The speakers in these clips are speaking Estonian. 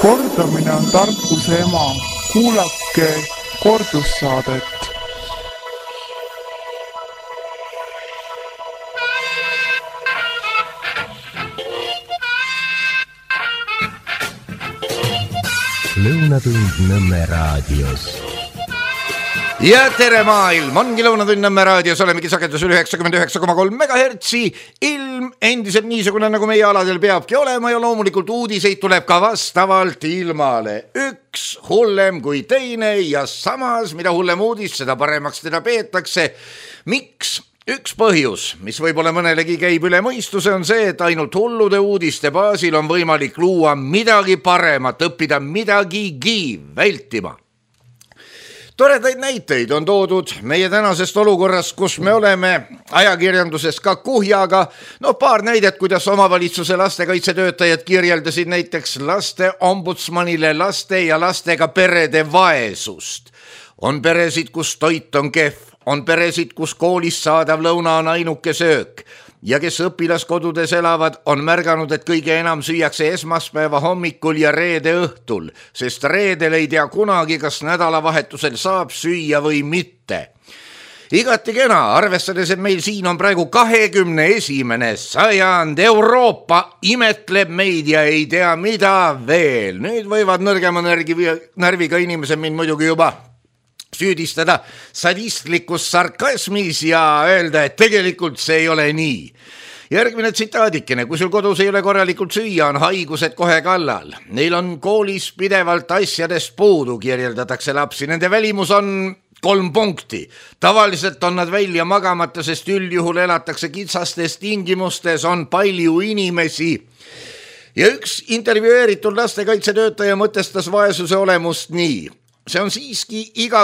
Kordamine on tarkuse ema. Kuulake kordussaadet. Lõunatund Nõmme raadios. Ja tere maailm, ongi Lõunatund Nõmme raadios, olemegi sagedusel 99,3 MHz. Ilm endiselt niisugune, nagu meie aladel peabki olema ja loomulikult uudiseid tuleb ka vastavalt ilmale. Üks hullem kui teine ja samas, mida hullem uudis, seda paremaks teda peetakse. Miks? Üks põhjus, mis võib-olla mõnelegi käib üle mõistuse, on see, et ainult hullude uudiste baasil on võimalik luua midagi paremat, õppida midagigi vältima. Toredaid näiteid on toodud meie tänasest olukorrast, kus me oleme ajakirjanduses ka kuhjaga. Paar näidet, kuidas omavalitsuse lastekaitsetöötajad kirjeldasid näiteks laste ombudsmanile laste ja lastega perede vaesust. On peresid, kus toit on kehv. On peresid, kus koolis saadav lõuna on ainuke söök ja kes õpilaskodudes elavad, on märganud, et kõige enam süüakse esmaspäeva hommikul ja reede õhtul, sest reedel ei tea kunagi, kas nädalavahetusel saab süüa või mitte. Igati kena, arvestades, et meil siin on praegu 21. sajand, Euroopa imetleb meid ja ei tea mida veel. Nüüd võivad nõrgema närviga inimesed mind muidugi juba süüdistada sadistlikus sarkasmis ja öelda, et tegelikult see ei ole nii. Järgmine tsitaadikene, kui sul kodus ei ole korralikult süüa, on haigused kohe kallal. Neil on koolis pidevalt asjadest puudu, kirjeldatakse lapsi. Nende välimus on 3 punkti. Tavaliselt on nad välja magamata, sest üldjuhul elatakse kitsastes tingimustes, on palju inimesi. Ja üks intervjueeritud lastekaitsetöötaja mõtestas vaesuse olemust nii. See on siiski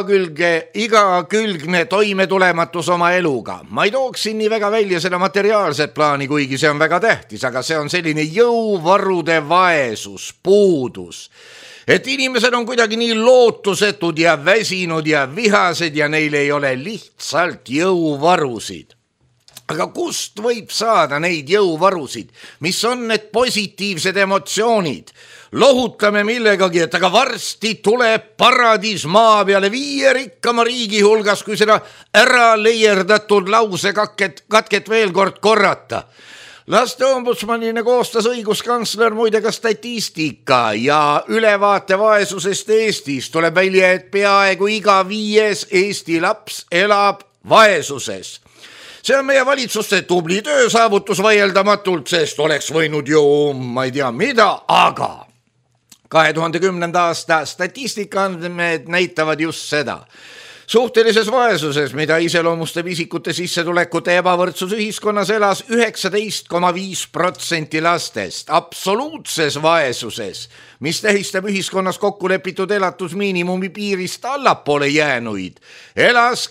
igakülgne toimetulematus oma eluga. Ma ei tooks siin nii väga välja seda materiaalset plaani, kuigi see on väga tähtis, aga see on selline jõuvarude vaesus, puudus. Et inimesed on kuidagi nii lootusetud ja väsinud ja vihased ja neil ei ole lihtsalt jõuvarusid. Aga kust võib saada neid jõuvarusid? Mis on need positiivsed emotsioonid? Lohutame millegagi, et aga varsti tuleb paradiis maa peale 5 rikkama riigi hulgas, kui seda ära leierdatud lausekatket veel kord korrata. Laste ombudsmanina koostas õiguskantsler muide ka statistika ja ülevaate vaesusest Eestis. Tuleb välja, et peaaegu iga 5. Eesti laps elab vaesuses. See on meie valitsuste tubli töö saavutus vaieldamatult, sest oleks võinud ju, ma ei tea mida, aga 2010. aasta statistikandmed näitavad just seda. Suhtelises vaesuses, mida iseloomustab isikute sissetulekute ebavõrdsus ühiskonnas, elas 19,5% lastest. Absoluutses vaesuses, mis tähistab ühiskonnas kokkulepitud elatusmiinimumi piirist allapoole jäänuid, elas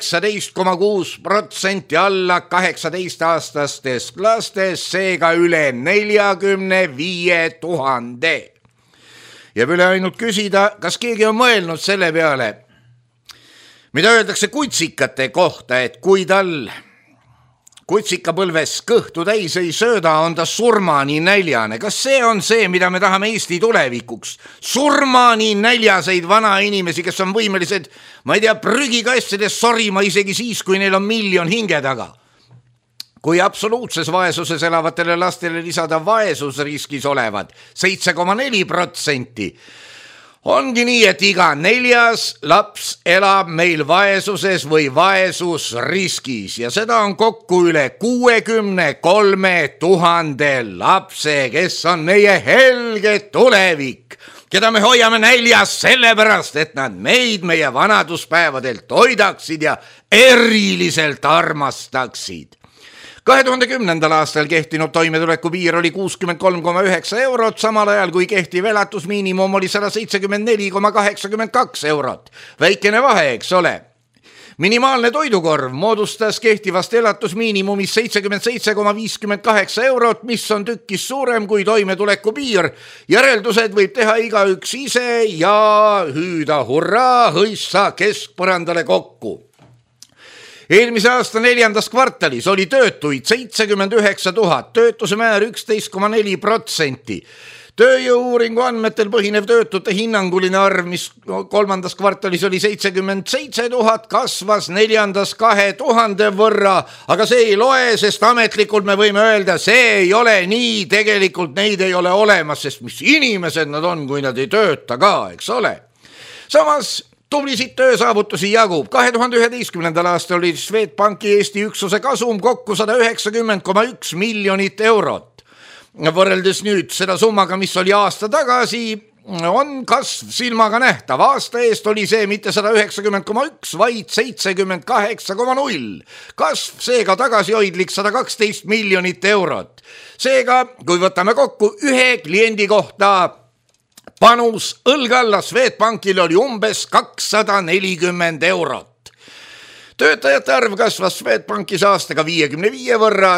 18,6% alla 18-aastastest lastest, seega üle 45 000. Jääb üle ainult küsida, kas keegi on mõelnud selle peale, mida öeldakse kutsikate kohta, et kui tal kutsikapõlves kõhtu täis ei sööda, on ta surmani näljane. Kas see on see, mida me tahame Eesti tulevikuks? Surmani näljaseid vanainimesi, kes on võimelised, ma ei tea, prügikastides sorima isegi siis, kui neil on 1 miljon hinge taga. Kui absoluutses vaesuses elavatele lastele lisada vaesusriskis olevad 7,4%, ongi nii, et iga 4. laps elab meil vaesuses või vaesusriskis ja seda on kokku üle 63 000 lapse, kes on meie helge tulevik, keda me hoiame näljas sellepärast, et nad meid meie vanaduspäevadelt hoidaksid ja eriliselt armastaksid. 2010. aastal kehtinud toimetuleku piir oli 63,9 eurot, samal ajal kui kehtiv elatusmiinimum oli 174,82 eurot. Väikene vahe, eks ole. Minimaalne toidukorv moodustas kehtivast elatusmiinimumist 77,58 eurot, mis on tükkis suurem kui toimetuleku piir. Järeldused võib teha igaüks ise ja hüüda hurraa, hõissa keskpõrandale kokku. Eelmise aasta 4. kvartalis oli töötuid 79 000, töötuse määr 11,4%. Tööjõu-uuringu andmetel põhinev töötute hinnanguline arv, mis kolmandas kvartalis oli 77 000, kasvas neljandas 2000 võrra, aga see ei loe, sest ametlikult me võime öelda, see ei ole nii, tegelikult neid ei ole olemas, sest mis inimesed nad on, kui nad ei tööta ka, eks ole. Samas tublisid töösaavutusi jagub. 2011. aastal oli Swedbanki Eesti üksuse kasum kokku 190,1 miljonit eurot. Võrreldes nüüd seda summaga, mis oli aasta tagasi, on kasv silmaga nähtav. Aasta eest oli see mitte 190,1, vaid 78,0. Kasv seega tagasihoidlik 112 miljonit eurot. Seega, kui võtame kokku ühe kliendi kohta, panus õlg alla Swedbankil oli umbes 240 eurot. Töötajate arv kasvas Swedbankis aastaga 55 võrra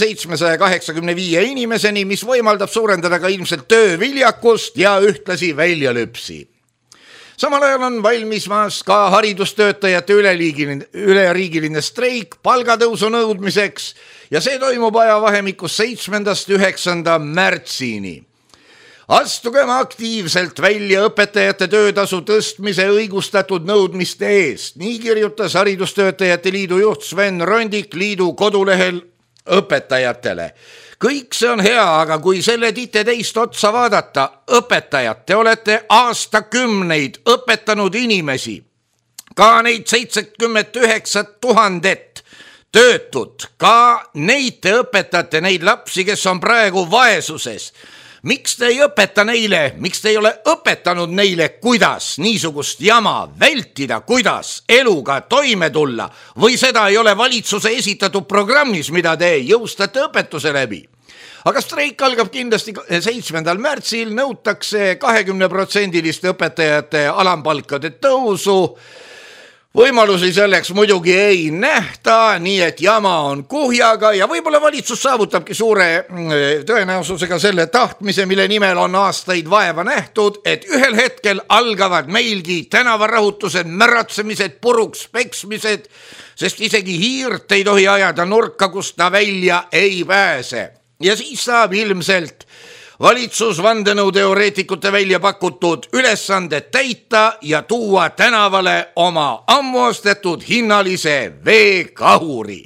1785 inimeseni, mis võimaldab suurendada ka ilmselt tööviljakust ja ühtlasi väljalüpsi. Samal ajal on valmismas ka haridustöötajate üleriigiline streik palgatõusu nõudmiseks ja see toimub ajavahemikus 7.–9. märtsini. Astugem aktiivselt välja õpetajate töötasu tõstmise õigustatud nõudmiste eest. Nii kirjutas Haridustöötajate Liidu juht Sven Rondik liidu kodulehel õpetajatele. Kõik see on hea, aga kui selle tite teist otsa vaadata, õpetajad, te olete aastakümneid õpetanud inimesi, ka neid 79 000 töötut, ka neid te õpetate, neid lapsi, kes on praegu vaesuses. Miks te ei õpeta neile, miks te ei ole õpetanud neile, kuidas niisugust jama vältida, kuidas eluga toime tulla või seda ei ole valitsuse esitatud programmis, mida te jõustate õpetuse läbi? Aga streik algab kindlasti 7. märtsil, nõutakse 20% õpetajate alampalkade tõusu. Võimalusi selleks muidugi ei nähta, nii et jama on kuhjaga ja võib-olla valitsus saavutabki suure tõenäosusega selle tahtmise, mille nimel on aastaid vaeva nähtud, et ühel hetkel algavad meilgi tänavarahutused, märatsemised, puruks peksmised, sest isegi hiirt ei tohi ajada nurka, kust ta välja ei pääse. Ja siis saab ilmselt valitsus vandenõuteoreetikute välja pakutud ülesanded täita ja tuua tänavale oma ammuostetud hinnalise veekahuri.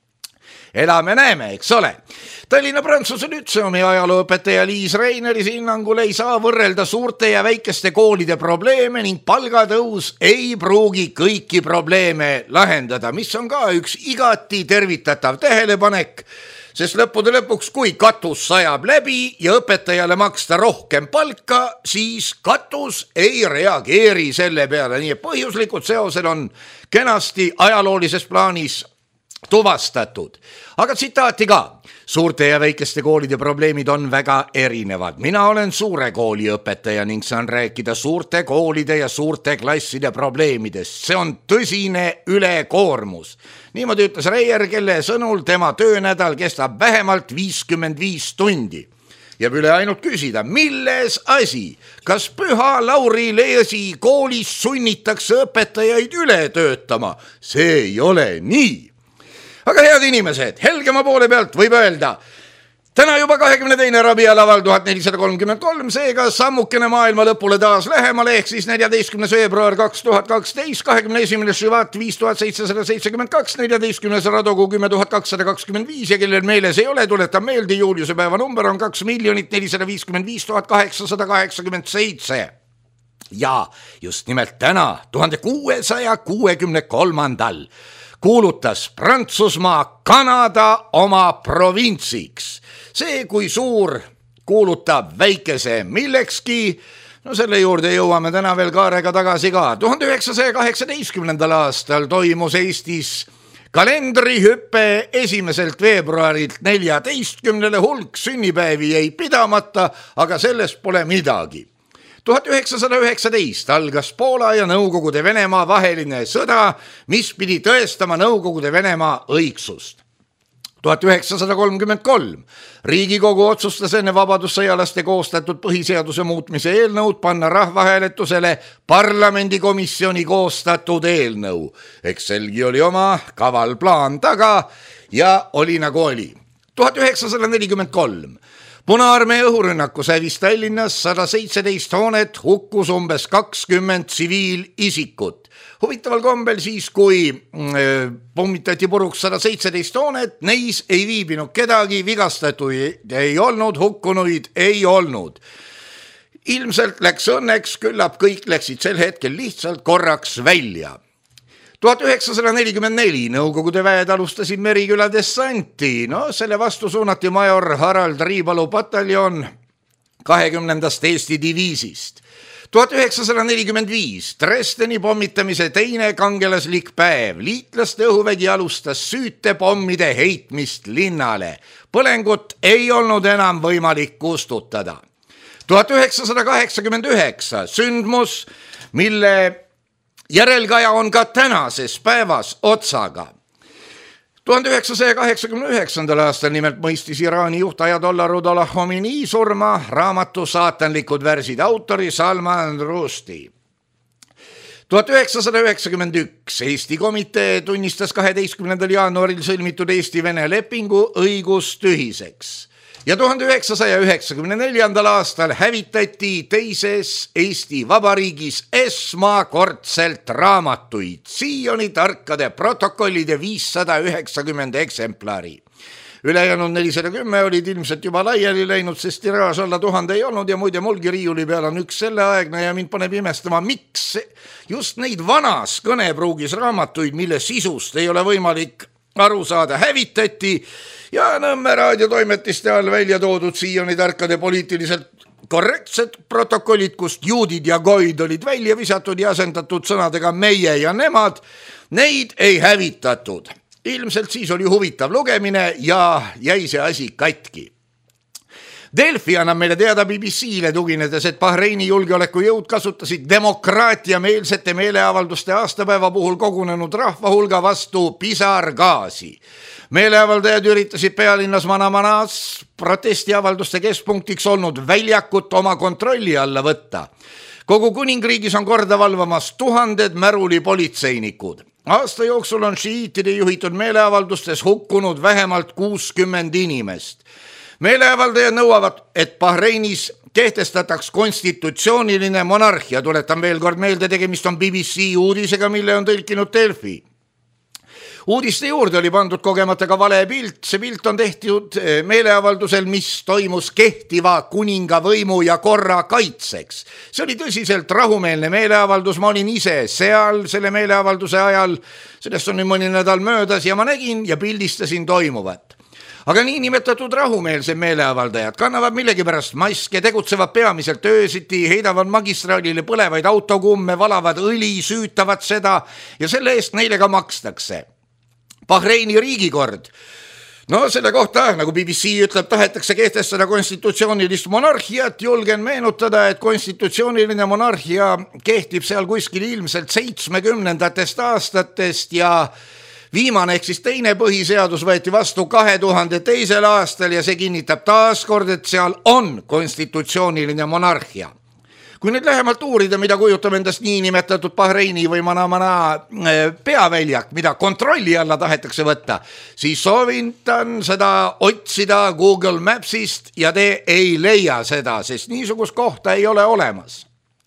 Elame näeme, eks ole. Tallinna Prantsuse Lütseumi ajalooõpetaja Liis Reineri hinnangul ei saa võrrelda suurte ja väikeste koolide probleeme ning palgatõus ei pruugi kõiki probleeme lahendada, mis on ka üks igati tervitatav tähelepanek, sest lõppude lõpuks, kui katus sajab läbi ja õpetajale maksta rohkem palka, siis katus ei reageeri selle peale. Nii et põhjuslikud seosed on kenasti ajaloolises plaanis tuvastatud. Aga tsitaati ka. Suurte ja väikeste koolide probleemid on väga erinevad. Mina olen suure kooli õpetaja ning saan rääkida suurte koolide ja suurte klasside probleemidest. See on tõsine ülekoormus. Niimoodi ütles Reier, kelle sõnul tema töönädal kestab vähemalt 55 tundi. Jääb üle ainult küsida, milles asi? Kas Püha Lauri Leesi koolis sunnitakse õpetajaid üle töötama? See ei ole nii. Aga head inimesed, helgema poole pealt võib öelda, täna juba 22. rabialaval 1433, seega sammukene maailma lõpule taas lähemale, ehk siis 14. veebruar 2012, 21. Šivat 5772, 14. Radogu 10225 ja kellel meeles ei ole, tuletan meelde, Juliuse päeva number on 2 455 887. Ja just nimelt täna, 1663. kuulutas Prantsusmaa Kanada oma provintsiks. See, kui suur kuulutab väikese millekski, no selle juurde jõuame täna veel kaarega tagasi ka. 1918. aastal toimus Eestis kalendrihüppe 1. veebruarilt 14. hulk sünnipäevi jäi pidamata, aga sellest pole midagi. 1919 algas Poola ja Nõukogude Venemaa vaheline sõda, mis pidi tõestama Nõukogude Venemaa õigsust. 1933 Riigikogu otsustas enne vabadussõjalaste koostatud põhiseaduse muutmise eelnõud panna rahvahääletusele parlamendikomisjoni koostatud eelnõu. Eks selgi oli oma kaval plaan taga ja oli nagu oli. 1943 Punaarmee õhurünnakus hävis Tallinnas 117 hoonet, hukkus umbes 20 tsiviilisikut. Huvitaval kombel siis, kui pommitati puruks 117 hoonet, neis ei viibinud kedagi, vigastatuid ei olnud, hukkunuid ei olnud. Ilmselt läks õnneks, küllap kõik läksid sel hetkel lihtsalt korraks välja. 1944 Nõukogude väed alustasid Meriküla dessanti. Selle vastu suunati major Harald Riibalu pataljon 20. Eesti diviisist. 1945 Dresdeni pommitamise teine kangelaslik päev. Liitlaste õhuvägi alustas süütepommide heitmist linnale. Põlengut ei olnud enam võimalik kustutada. 1989 sündmus, mille järelkaja on ka tänases päevas otsaga. 1989. aastal nimelt mõistis Iraani juht Ayatollah Ruhollah Khomeini surma raamatu Saatanlikud värsid autori Salman Rushdie. 1991 Eesti komitee tunnistas 12. jaanuaril sõlmitud Eesti-Vene lepingu õigustühiseks. Ja 1994. aastal hävitati teises Eesti Vabariigis esmakordselt raamatuid, Sioni tarkade protokollide 590 eksemplari. Ülejäänud 410 olid ilmselt juba laiali läinud, sest tiraaž alla 1000 ei olnud ja muide mulgi riiuli peal on üks selleaegne ja mind paneb imestama, miks just neid vanas kõnepruugis raamatuid, mille sisust ei ole võimalik aru saada, hävitati ja Nõmme raadiotoimetiste all välja toodud Sioni tarkade poliitiliselt korrektsed protokollid, kust juudid ja goid olid välja visatud ja asendatud sõnadega meie ja nemad, neid ei hävitatud. Ilmselt siis oli huvitav lugemine ja jäi see asi katki. Delfi annab meile teada BBC-le tuginedes, et Bahreini julgeolekujõud kasutasid demokraatiameelsete meeleavalduste aastapäeva puhul kogunenud rahva hulga vastu pisargaasi. Meeleavaldajad üritasid pealinnas Manamanas protestiavalduste keskpunktiks olnud väljakut oma kontrolli alla võtta. Kogu kuningriigis on korda valvamas 1000 märulipolitseinikud. Aasta jooksul on šiiitide juhitud meeleavaldustes hukkunud vähemalt 60 inimest. Meeleavaldajad nõuavad, et Bahreinis kehtestataks konstitutsiooniline monarhia. Tuletan veel kord meelde, tegemist on BBC uudisega, mille on tõlkinud Delfi. Uudiste juurde oli pandud kogemata ka vale pilt. See pilt on tehtud meeleavaldusel, mis toimus kehtiva kuninga võimu ja korra kaitseks. See oli tõsiselt rahumeelne meeleavaldus. Ma olin ise seal selle meeleavalduse ajal. Sellest on nüüd mõni nädal möödas ja ma nägin ja pildistasin toimuvat. Aga niinimetatud rahumeelsed meeleavaldajad kannavad millegipärast maske, tegutsevad peamiselt öösiti, heidavad magistraalile põlevaid autokumme, valavad õli, süütavad seda ja selle eest neile ka makstakse. Bahreini riigikord. Selle kohta, nagu BBC ütleb, tahetakse kehtestada konstitutsioonilist monarhiat. Julgen meenutada, et konstitutsiooniline monarhia kehtib seal kuskil ilmselt 70. aastatest ja viimane ehk siis teine põhiseadus võeti vastu 2002. aastal ja see kinnitab taaskord, et seal on konstitutsiooniline monarhia. Kui nüüd lähemalt uurida, mida kujutab endast niinimetatud Bahreini või Manamana peaväljak, mida kontrolli alla tahetakse võtta, siis soovitan seda otsida Google Mapsist ja te ei leia seda, sest niisugust kohta ei ole olemas.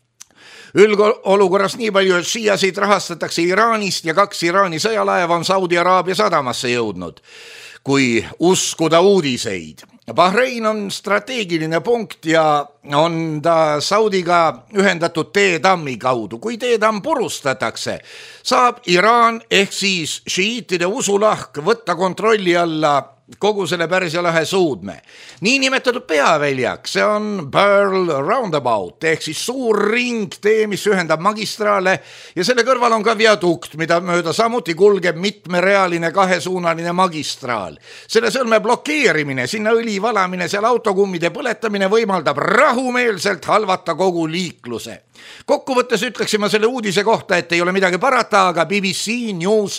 Olukorras nii palju, et šiiasid rahastatakse Iraanist ja 2 Iraani sõjalaeva on Saudi Araabia sadamasse jõudnud, kui uskuda uudiseid. Bahrein on strateegiline punkt ja on ta Saudiga ühendatud teetammi kaudu. Kui teetamm purustatakse, saab Iraan ehk siis šiiitide usulahk võtta kontrolli alla kogu selle Pärsia lahe suudme. Niinimetatud peaväljak, see on Pearl Roundabout ehk siis suur ringtee, mis ühendab magistraale ja selle kõrval on ka viadukt, mida mööda samuti kulgeb mitmerealine kahesuunaline magistraal. Selle sõlme blokeerimine, sinna õli valamine, seal autokummide põletamine võimaldab rahumeelselt halvata kogu liikluse. Kokkuvõttes ütleksime selle uudise kohta, et ei ole midagi parata, aga BBC News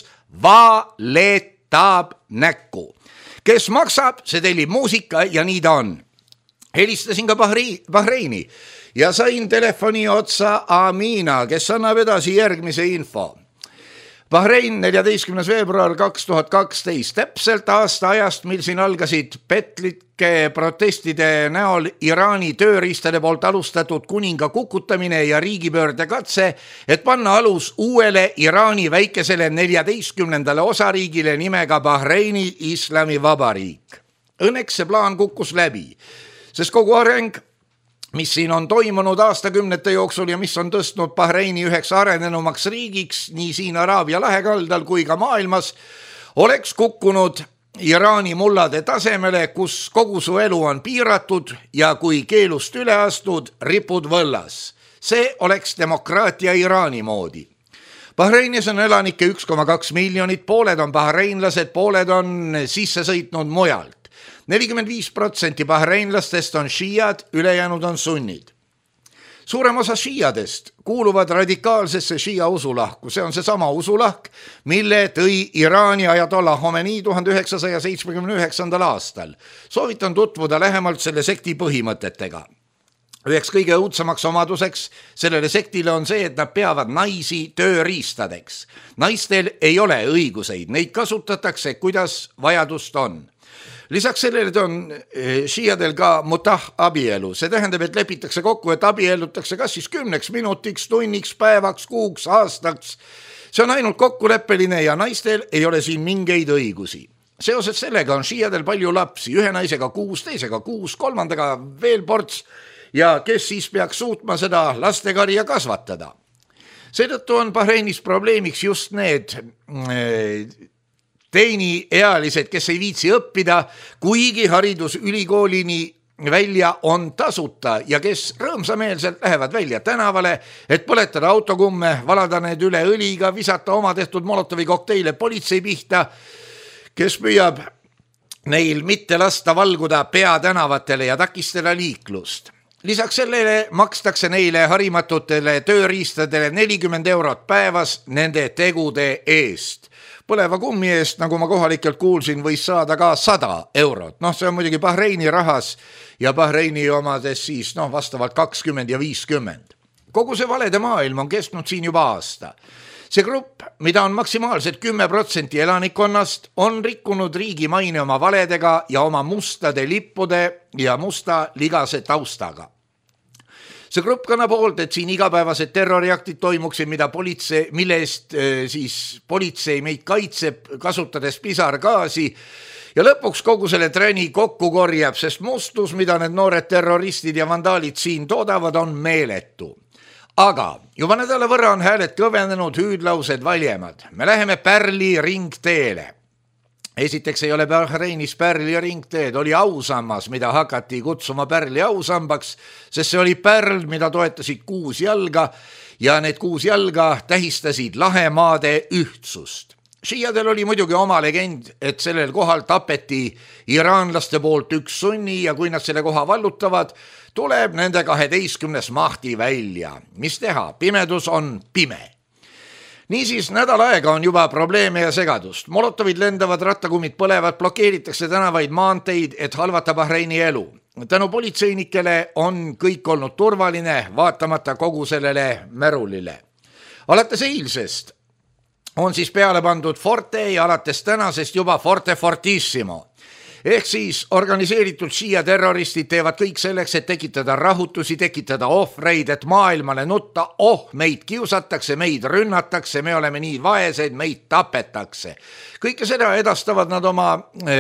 valetab näkku. Kes maksab, see tellib muusika ja nii ta on. Helistasin ka Bahreini ja sain telefoni otsa Amina, kes annab edasi järgmise info. Bahrein 14. veebruar 2012, täpselt aasta ajast, mil siin algasid petlike protestide näol Iraani tööriistade poolt alustatud kuninga kukutamine ja riigipöörde katse, et panna alus uuele Iraani väikesele 14. osariigile nimega Bahreini Islamivabariik. Õnneks see plaan kukkus läbi, sest kogu areng, mis siin on toimunud aastakümnete jooksul ja mis on tõstnud Bahreini üheks arenenumaks riigiks nii siin Araabia lahekaldal kui ka maailmas, oleks kukkunud Iraani mullade tasemele, kus kogu su elu on piiratud ja kui keelust üle astud, ripud võllas. See oleks demokraatia Iraani moodi. Bahreinis on elanikke 1,2 miljonit, pooled on bahreinlased, pooled on sisse sõitnud mujalt. 45% bahreinlastest on šiiad, ülejäänud on sunnid. Suurem osa šiiadest kuuluvad radikaalsesse šiia usulahku. See on seesama usulahk, mille tõi Iraani ajatollah Khomeini 1979. aastal. Soovitan tutvuda lähemalt selle sekti põhimõtetega. Üheks kõige õudsemaks omaduseks sellele sektile on see, et nad peavad naisi tööriistadeks. Naistel ei ole õiguseid, neid kasutatakse, kuidas vajadust on. Lisaks sellele on šiiadel ka mutah abielu. See tähendab, et lepitakse kokku, et abiellutakse kas siis 10 minutiks, tunniks, päevaks, kuuks, aastaks. See on ainult kokkuleppeline ja naistel ei ole siin mingeid õigusi. Seoses sellega on šiiadel palju lapsi, ühe naisega 6, teisega 6, kolmandaga veel ports ja kes siis peaks suutma seda lastekarja kasvatada. Seetõttu on Bahreinis probleemiks just need teiniealised, kes ei viitsi õppida, kuigi haridus ülikoolini välja on tasuta ja kes rõõmsameelselt lähevad välja tänavale, et põletada autokumme, valada need üle õliga, visata oma tehtud Molotovi kokteile politsei pihta, kes püüab neil mitte lasta valguda peatänavatele ja takistada liiklust. Lisaks sellele makstakse neile harimatutele tööriistadele 40 eurot päevas nende tegude eest. Põleva kummi eest, nagu ma kohalikelt kuulsin, võis saada ka 100 eurot. See on muidugi Bahreini rahas ja Bahreini omades siis vastavalt 20 ja 50. Kogu see valede maailm on kestnud siin juba aasta. See grupp, mida on maksimaalselt 10% elanikkonnast, on rikkunud riigi maine oma valedega ja oma mustade lippude ja musta ligase taustaga. See grupp kannab hoolt, et siin igapäevased terroriaktid toimuksid, mille eest siis politsei meid kaitseb, kasutades pisargaasi ja lõpuks kogu selle träni kokku korjab, sest mustus, mida need noored terroristid ja vandaalid siin toodavad, on meeletu. Aga juba nädala võrra on hääled kõvenenud, hüüdlaused valjemad. Me läheme Pärli ringteele. Esiteks ei ole Bahreinis Pärli ringteed, oli ausammas, mida hakati kutsuma Pärli ausambaks, sest see oli pärl, mida toetasid 6 jalga ja need 6 jalga tähistasid lahemaade ühtsust. Šiiadel oli muidugi oma legend, et sellel kohal tapeti iraanlaste poolt 1 sunni ja kui nad selle koha vallutavad, tuleb nende 12. mahti välja. Mis teha? Pimedus on pime. Niisiis nädal aega on juba probleeme ja segadust. Molotovid lendavad, rattakummid põlevad, blokeeritakse tänavaid, maanteid, et halvata Bahreini elu. Tänu politseinikele on kõik olnud turvaline, vaatamata kogu sellele märulile. Alates eilsest on siis peale pandud Forte ja alates tänasest juba Forte Fortissimo. Ehk siis organiseeritud šiia terroristid teevad kõik selleks, et tekitada rahutusi, tekitada ohvreid, et maailmale nutta, meid kiusatakse, meid rünnatakse, me oleme nii vaesed, meid tapetakse. Kõike seda edastavad nad oma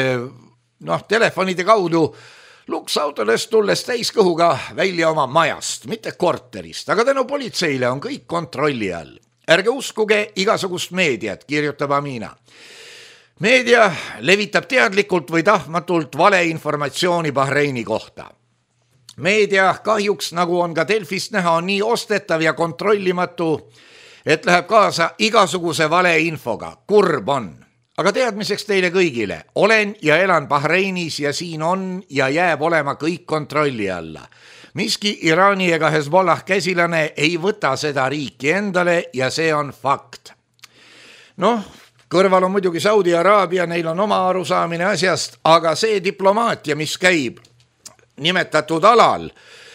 telefonide kaudu luksautodes tulles täiskõhuga välja oma majast, mitte korterist, aga tänu politseile on kõik kontrolli all. Ärge uskuge igasugust meediat, kirjutab Amina. Meedia levitab teadlikult või tahtmatult valeinformatsiooni Bahreini kohta. Meedia kahjuks, nagu on ka Delfist näha, on nii ostetav ja kontrollimatu, et läheb kaasa igasuguse valeinfoga. Kurb on. Aga teadmiseks teile kõigile. Olen ja elan Bahreinis ja siin on ja jääb olema kõik kontrolli alla. Miski Iraani ega Hezbollah käsilane ei võta seda riiki endale ja see on fakt. Kõrval on muidugi Saudi Araabia, neil on oma arusaamine asjast, aga see diplomaatia, mis käib nimetatud alal,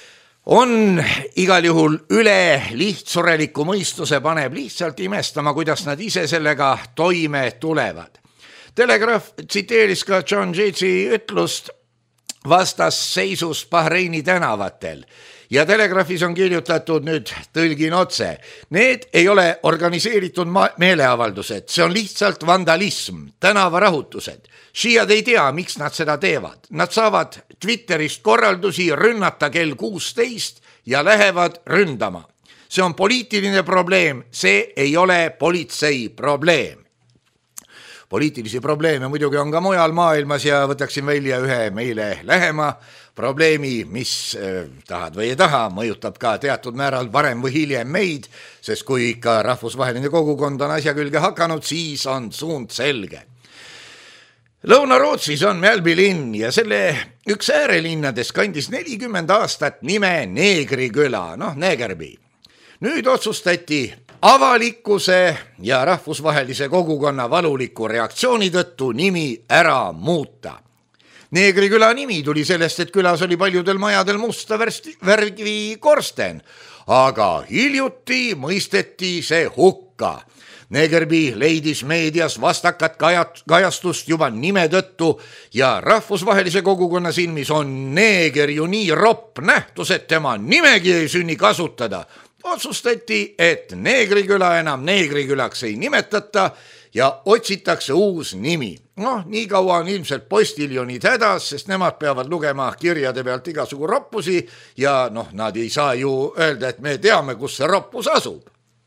on igal juhul üle lihtsureliku mõistuse, paneb lihtsalt imestama, kuidas nad ise sellega toime tulevad. Telegraaf tsiteeris ka John Yates ütlust vastasseisus Bahreini tänavatel ja Telegraafis on kirjutatud, nüüd tõlgin otse, need ei ole organiseeritud meeleavaldused, see on lihtsalt vandalism, tänavarahutused. Šiiad ei tea, miks nad seda teevad. Nad saavad Twitterist korraldusi rünnata kell 16 ja lähevad ründama. See on poliitiline probleem, see ei ole politsei probleem. Poliitilisi probleeme muidugi on ka mujal maailmas ja võtaksin välja ühe meile lähema probleemi, mis tahad või ei taha, mõjutab ka teatud määral varem või hiljem meid, sest kui ikka rahvusvaheline kogukond on asja külge hakanud, siis on suund selge. Lõuna-Rootsis on Mjällby linn ja selle üks äärelinnades kandis 40 aastat nime Neegriküla, Negerby. Nüüd otsustati avalikkuse ja rahvusvahelise kogukonna valuliku reaktsiooni tõttu nimi ära muuta. Neegriküla nimi tuli sellest, et külas oli paljudel majadel musta värvi korsten, aga hiljuti mõisteti see hukka. Negerby leidis meedias vastakat kajastust juba nime tõttu ja rahvusvahelise kogukonna silmis on neeger ju nii ropp nähtus, et tema nimegi ei sünni kasutada. Otsustati, et Neegriküla enam Neegrikülaks ei nimetata ja otsitakse uus nimi. Nii kaua on ilmselt postiljonid hädas, sest nemad peavad lugema kirjade pealt igasugu roppusi ja nad ei saa ju öelda, et me teame, kus see roppus asub.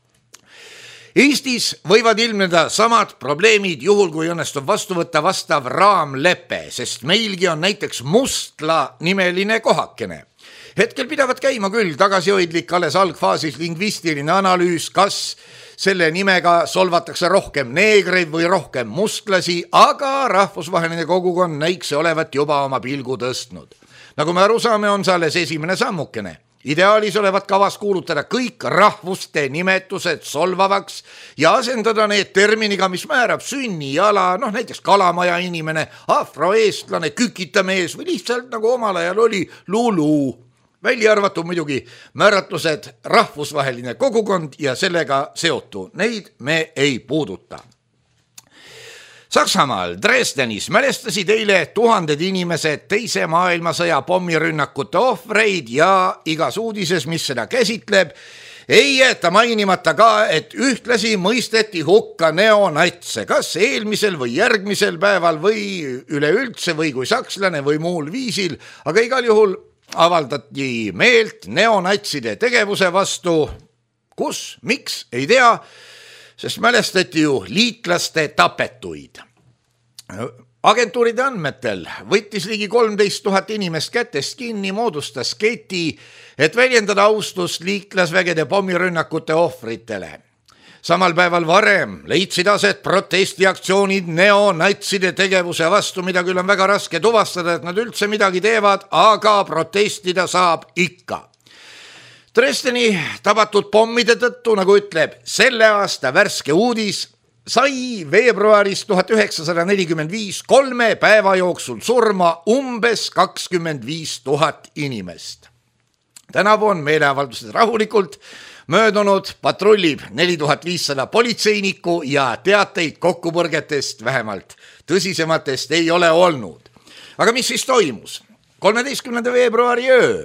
Eestis võivad ilmneda samad probleemid juhul, kui õnnestub vastu võtta vastav raamlepe, sest meilgi on näiteks Mustla nimeline kohakene. Hetkel pidavat käima küll tagasihoidlik alles algfaasis lingvistiline analüüs, kas selle nimega solvatakse rohkem neegreid või rohkem mustlasi, aga rahvusvaheline kogukond näiks olevat juba oma pilgu tõstnud. Nagu me aru saame, on see alles esimene sammukene. Ideaalis olevat kavas kuulutada kõik rahvuste nimetused solvavaks ja asendada need terminiga, mis määrab sünniala, näiteks kalamaja inimene, afroeestlane, kükitamees või lihtsalt nagu omal ajal oli Lulu. Välja arvatud muidugi määratlused rahvusvaheline kogukond ja sellega seotu. Neid me ei puuduta. Saksamaal Dresdenis mälestasid eile tuhanded inimesed teise maailmasõja pommirünnakute ohvreid ja igas uudises, mis seda käsitleb, ei jäeta mainimata ka, et ühtlasi mõisteti hukka neonatse, kas eelmisel või järgmisel päeval või üleüldse või kui sakslane või muul viisil, aga igal juhul avaldati meelt neonatside tegevuse vastu, kus, miks, ei tea, sest mälestati ju liitlaste tapetuid. Agentuuride andmetel võttis ligi 13 000 inimest kätest kinni, moodustas keti, et väljendada austust liitlasvägede pommirünnakute ohvritele. Samal päeval varem leidsid aset protestiaktsioonid neonatside tegevuse vastu, mida küll on väga raske tuvastada, et nad üldse midagi teevad, aga protestida saab ikka. Dresdeni tabatud pommide tõttu, nagu ütleb selle aasta värske uudis, sai veebruaris 1945 3 päeva jooksul surma umbes 25 000 inimest. Tänavu on meeleavaldused rahulikult möödunud, patrullib 4500 politseinikku ja teateid kokkupõrgetest, vähemalt tõsisematest, ei ole olnud. Aga mis siis toimus? 13. veebruari öö.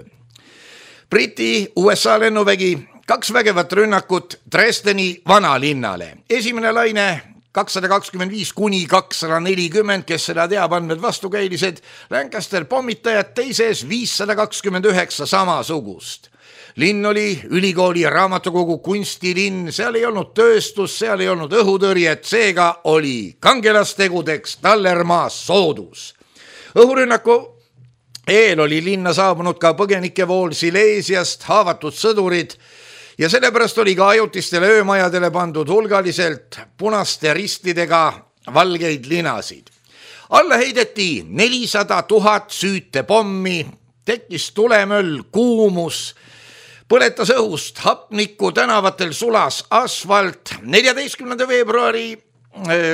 Briti USA lennuvägi 2 vägevat rünnakut Dresdeni vanalinnale. Esimene laine 225 kuni 240, kes seda teab, andmed vastukäilised. Lancaster pommitajad teises 529 samasugust. Linn oli ülikooli raamatukogu kunstilinn, seal ei olnud tööstus, seal ei olnud õhutõrjet, seega oli kangelastegudeks tallermaas soodus. Õhurünnaku eel oli linna saabunud ka põgenikevool Sileesiast, haavatud sõdurid ja sellepärast oli ka ajutistele öömajadele pandud hulgaliselt punaste ristidega valgeid linasid. Alla heideti 400 000 süütepommi, tekkis tulemöll, kuumus, põletas õhust hapnikku, tänavatel sulas asfalt. 14. veebruari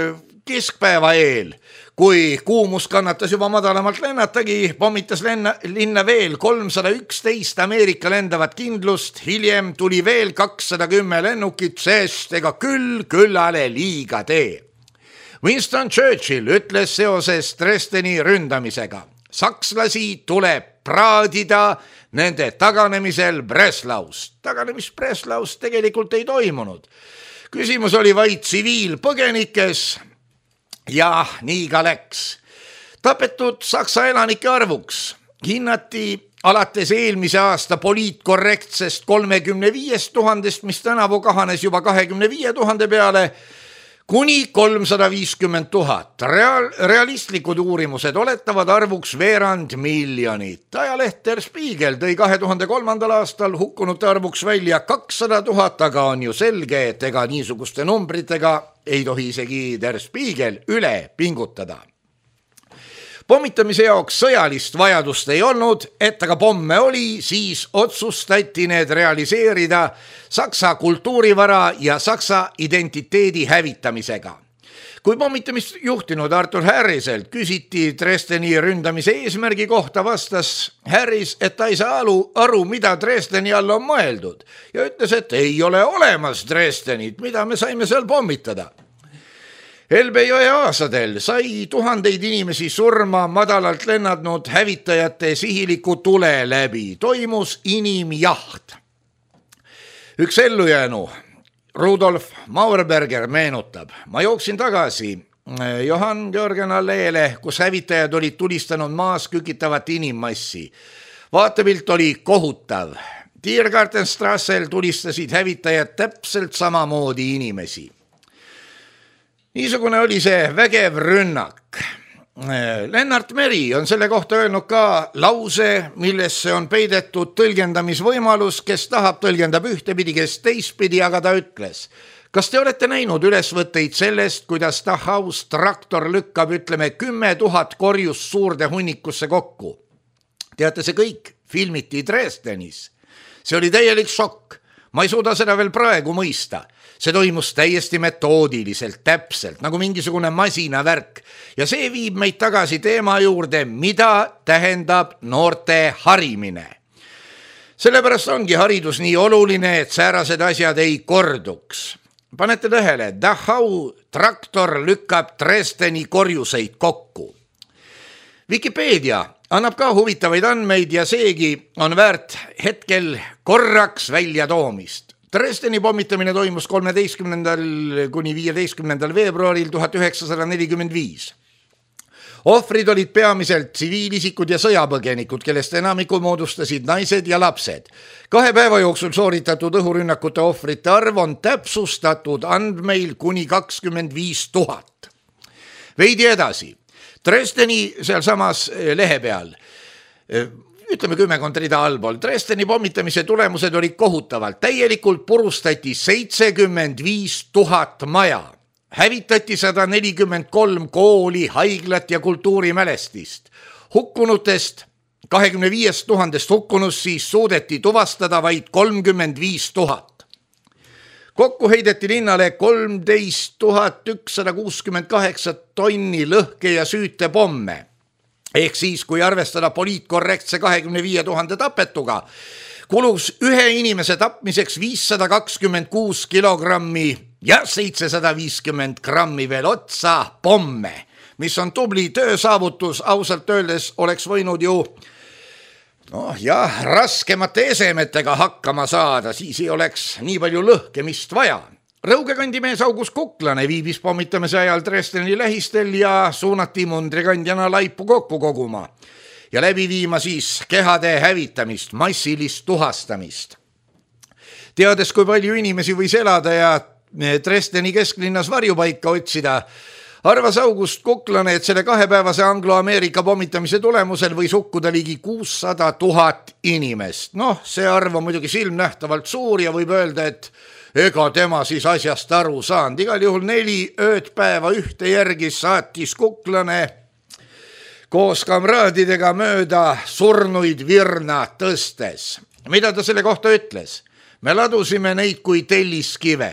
keskpäeva eel, kui kuumus kannatas juba madalamalt lennatagi, pommitas linna veel 311 Ameerika lendavat kindlust, hiljem tuli veel 210 lennukit, sest ega küllale liiga tee. Winston Churchill ütles seoses Dresdeni ründamisega: sakslasi tuleb praadida nende taganemisel Breslaust. Taganemist Breslaust tegelikult ei toimunud. Küsimus oli vaid tsiviilpõgenikes ja nii ka läks. Tapetud Saksa elanike arvuks hinnati alates eelmise aasta poliitkorrektsest 35 000, mis tänavu kahanes juba 25 000 peale, kuni 350 000. Realistlikud uurimused oletavad arvuks 200 miljonit. Ajaleht Der Spiegel tõi 2003. aastal hukkunute arvuks välja 200 000, aga on ju selge, et ega niisuguste numbritega ei tohi isegi Der Spiegel üle pingutada. Pommitamise jaoks sõjalist vajadust ei olnud, et aga pomme oli, siis otsustati need realiseerida Saksa kultuurivara ja Saksa identiteedi hävitamisega. Kui pommitamist juhtinud Arthur Harriselt küsiti Dresdeni ründamise eesmärgi kohta, vastas Harris, et ta ei saa aru, mida Dresdeni all on mõeldud, ja ütles, et ei ole olemas Dresdenit, mida me saime seal pommitada. Elbe jõe aasadel sai tuhandeid inimesi surma madalalt lennanud hävitajate sihiliku tule läbi. Toimus inimjaht. Üks ellujäänu, Rudolf Mauerberger, meenutab: ma jooksin tagasi Johann Georgen alleele, kus hävitajad olid tulistanud maas kükitavat inimmassi. Vaatepilt oli kohutav. Tiergartenstrassel tulistasid hävitajad täpselt samamoodi inimesi. Niisugune oli see vägev rünnak. Lennart Meri on selle kohta öelnud ka lause, millesse on peidetud tõlgendamisvõimalus, kes tahab, tõlgendab ühtepidi, kes teistpidi, aga ta ütles: kas te olete näinud ülesvõtteid sellest, kuidas Dachau's traktor lükkab, 10 000 korjust suurde hunnikusse kokku? Teate, see kõik filmiti Dresdenis. See oli täielik šokk. Ma ei suuda seda veel praegu mõista. See toimus täiesti metoodiliselt, täpselt, nagu mingisugune masinavärk. Ja see viib meid tagasi teema juurde, mida tähendab noorte harimine. Sellepärast ongi haridus nii oluline, et säärased asjad ei korduks. Panete tähele, Dachau traktor lükkab Dresdeni korjuseid kokku. Wikipedia annab ka huvitavaid andmeid ja seegi on väärt hetkel korraks välja toomist. Dresdeni pommitamine toimus 13. kuni 15. veebruaril 1945. Ohvrid olid peamiselt tsiviilisikud ja sõjapõgenikud, kellest enamiku moodustasid naised ja lapsed. 2 päeva jooksul sooritatud õhurünnakute ohvrite arv on täpsustatud andmeil kuni 25 000. Veidi edasi. Dresdeni sealsamas lehe peal, ütleme 10 rida allpool, Dresdeni pommitamise tulemused olid kohutavalt. Täielikult purustati 75 000 maja. Hävitati 143 kooli, haiglat ja kultuurimälestist. Hukkunutest 25 000 hukkunust siis suudeti tuvastada vaid 35 000. Kokku heideti linnale 13 168 tonni lõhke ja süüte pomme. Ehk siis, kui arvestada poliitkorrektse 25 000 tapetuga, kulus ühe inimese tapmiseks 526 kilogrammi ja 750 grammi veel otsa pomme, mis on tubli töösaavutus. Ausalt öeldes oleks võinud ju raskemate esemetega hakkama saada, siis ei oleks nii palju lõhkemist vaja. Rõuge kandimees August Kuklane viibis pommitamise ajal Dresdeni lähistel ja suunati mundrikandjana laipu kokku koguma ja läbi viima siis kehade hävitamist, massilist tuhastamist. Teades, kui palju inimesi võis elada ja Dresdeni kesklinnas varjupaika otsida, arvas August Kuklane, et selle 2-päevase Anglo-Ameerika pommitamise tulemusel võis hukkuda ligi 600 000 inimest. See arv on muidugi silmnähtavalt suur ja võib öelda, et ega tema siis asjast aru saanud. Igal juhul 4 öödpäeva ühte järgi saatis Kuklane koos kamraadidega mööda surnuid virna tõstes. Mida ta selle kohta ütles? Me ladusime neid kui telliskive.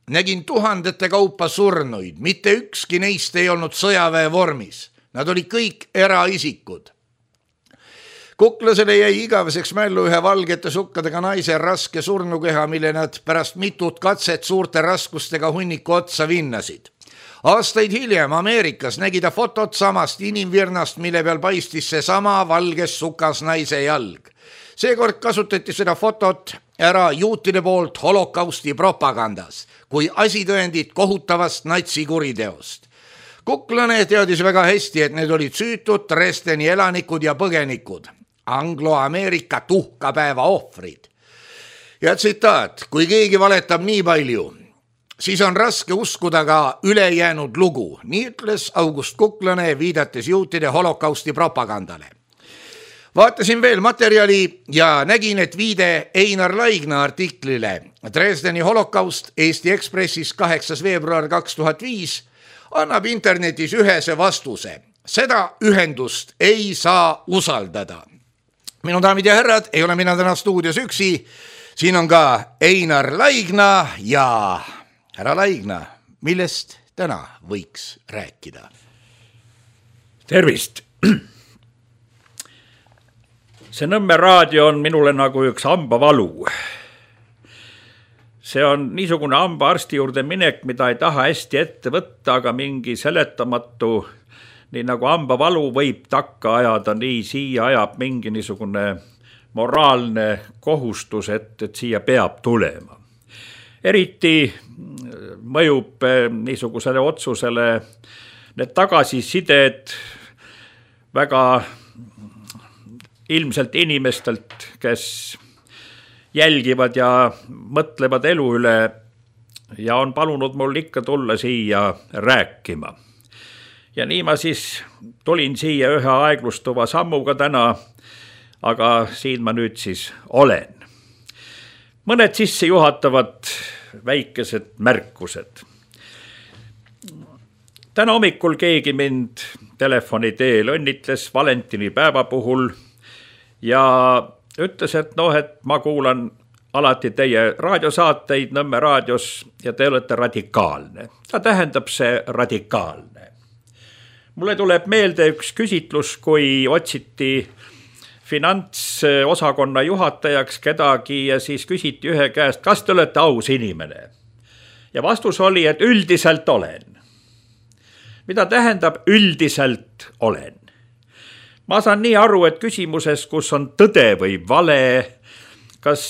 nägin tuhandete kaupa surnuid, mitte ükski neist ei olnud sõjaväe vormis. Nad olid kõik eraisikud. Kuklasele jäi igaveseks mällu ühe valgete sukkadega naise raske surnukeha, mille nad pärast mitut katset suurte raskustega hunniku otsa vinnasid. Aastaid hiljem Ameerikas nägi ta fotot samast inimvirnast, mille peal paistis see sama valges sukas naise jalg. Seekord kasutati seda fotot ära juutide poolt holokausti propagandas, kui asitõendid kohutavast natsikuriteost. Kuklane teadis väga hästi, et need olid süütud Dresdeni elanikud ja põgenikud, Anglo-Ameerika tuhkapäeva ohvrid. Ja tsitaat, kui keegi valetab nii palju, siis on raske uskuda ka ülejäänud lugu, nii ütles August Kuklane, viidates juutide holokausti propagandale. Vaatasin veel materjali ja nägin, et viide Einar Laigna artiklile Dresdeni holokaust Eesti Ekspressis 8. veebruar 2005 annab internetis ühese vastuse. Seda ühendust ei saa usaldada. Minu daamid ja härrad, ei ole mina täna stuudios üksi. Siin on ka Einar Laigna ja härra Laigna, millest täna võiks rääkida? Tervist! See Nõmme raadio on minule nagu üks hambavalu. See on niisugune hambaarsti juurde minek, mida ei taha hästi ette võtta, aga mingi seletamatu, nii nagu hambavalu võib takka ajada, nii siia ajab mingi niisugune moraalne kohustus, et siia peab tulema. Eriti mõjub niisugusele otsusele need tagasisided väga ilmselt inimestelt, kes jälgivad ja mõtlevad elu üle ja on palunud mul ikka tulla siia rääkima. Ja nii ma siis tulin siia ühe aeglustuva sammuga täna, aga siin ma nüüd siis olen. Mõned sissejuhatavad väikesed märkused. Täna hommikul keegi mind telefoni teel õnnitles Valentini päeva puhul ja ütles, et ma kuulan alati teie raadiosaateid Nõmme raadios ja te olete radikaalne. Ta tähendab see radikaalne. Mulle tuleb meelde üks küsitlus, kui otsiti finantsosakonna juhatajaks kedagi ja siis küsiti ühe käest, kas te olete aus inimene? Ja vastus oli, et üldiselt olen. Mida tähendab üldiselt olen? Ma saan nii aru, et küsimuses, kus on tõde või vale, kas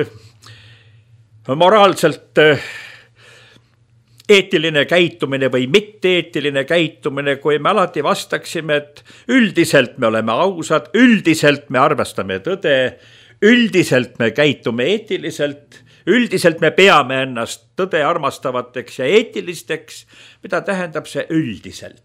moraalselt eetiline käitumine või mitte-eetiline käitumine, kui me alati vastaksime, et üldiselt me oleme ausad, üldiselt me arvestame tõde, üldiselt me käitume eetiliselt, üldiselt me peame ennast tõde armastavateks ja eetilisteks, mida tähendab see üldiselt.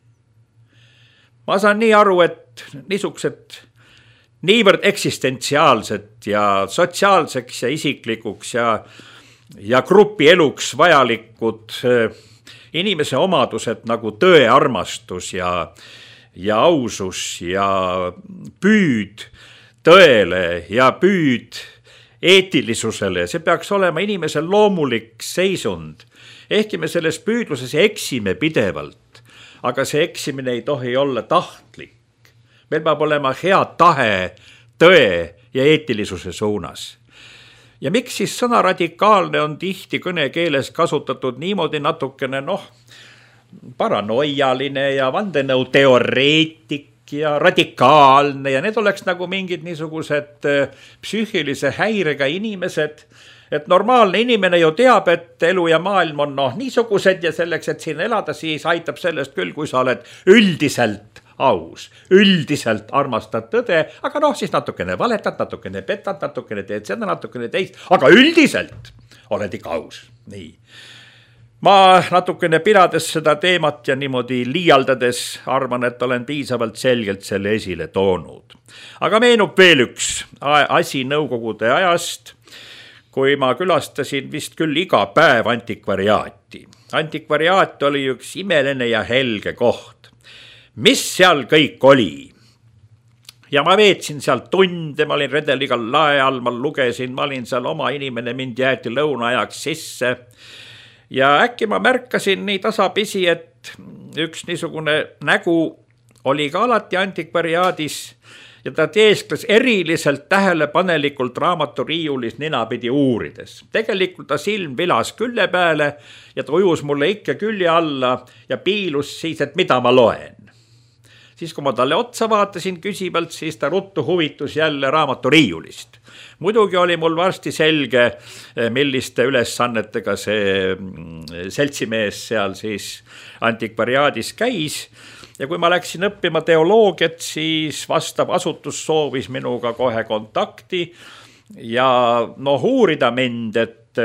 Ma saan nii aru, et niisugused niivõrd eksistentsiaalsed ja sotsiaalseks ja isiklikuks ja grupi eluks vajalikud inimese omadused nagu tõearmastus ja ausus ja püüd tõele ja püüd eetilisusele, see peaks olema inimesel loomulik seisund. Ehkki me selles püüdluses eksime pidevalt, aga see eksimine ei tohi olla tahtlik. Meil peab olema hea tahe tõe ja eetilisuse suunas. Ja miks siis sõna radikaalne on tihti kõnekeeles kasutatud niimoodi natukene, paranoialine ja vandenõuteoreetik ja radikaalne ja need oleks nagu mingid niisugused psüühilise häirega inimesed, et normaalne inimene ju teab, et elu ja maailm on niisugused ja selleks, et siin elada, siis aitab sellest küll, kui sa oled üldiselt aus, üldiselt armastad tõde, aga siis natukene valetad, natukene petad, natukene teed seda, natukene teist, aga üldiselt oled ikka aus. Nii. Ma natukene pidades seda teemat ja niimoodi liialdades arvan, et olen piisavalt selgelt selle esile toonud. Aga meenub veel üks asi nõukogude ajast, kui ma külastasin vist küll iga päev antikvariaati. Antikvariaat oli üks imeline ja helge koht. Mis seal kõik oli? Ja ma veetsin seal tunde, ma olin redeligal lae all, ma lugesin, ma olin seal oma inimene, mind jäeti lõunaajaks sisse. ja äkki ma märkasin nii tasapisi, et üks niisugune nägu oli ka alati antikvariaadis ja ta teeskles eriliselt tähelepanelikult raamaturiiulis ninapidi uurides. Tegelikult ta silm vilas külje peale ja ta ujus mulle ikka külje alla ja piilus siis, et mida ma loen. Siis kui ma talle otsa vaatasin küsivalt, siis ta ruttu huvitus jälle raamaturiiulist. Muidugi oli mul varsti selge, milliste ülesannetega see seltsimees seal siis antikvariaadis käis. Ja kui ma läksin õppima teoloogiat, siis vastav asutus soovis minuga kohe kontakti ja uurida mind,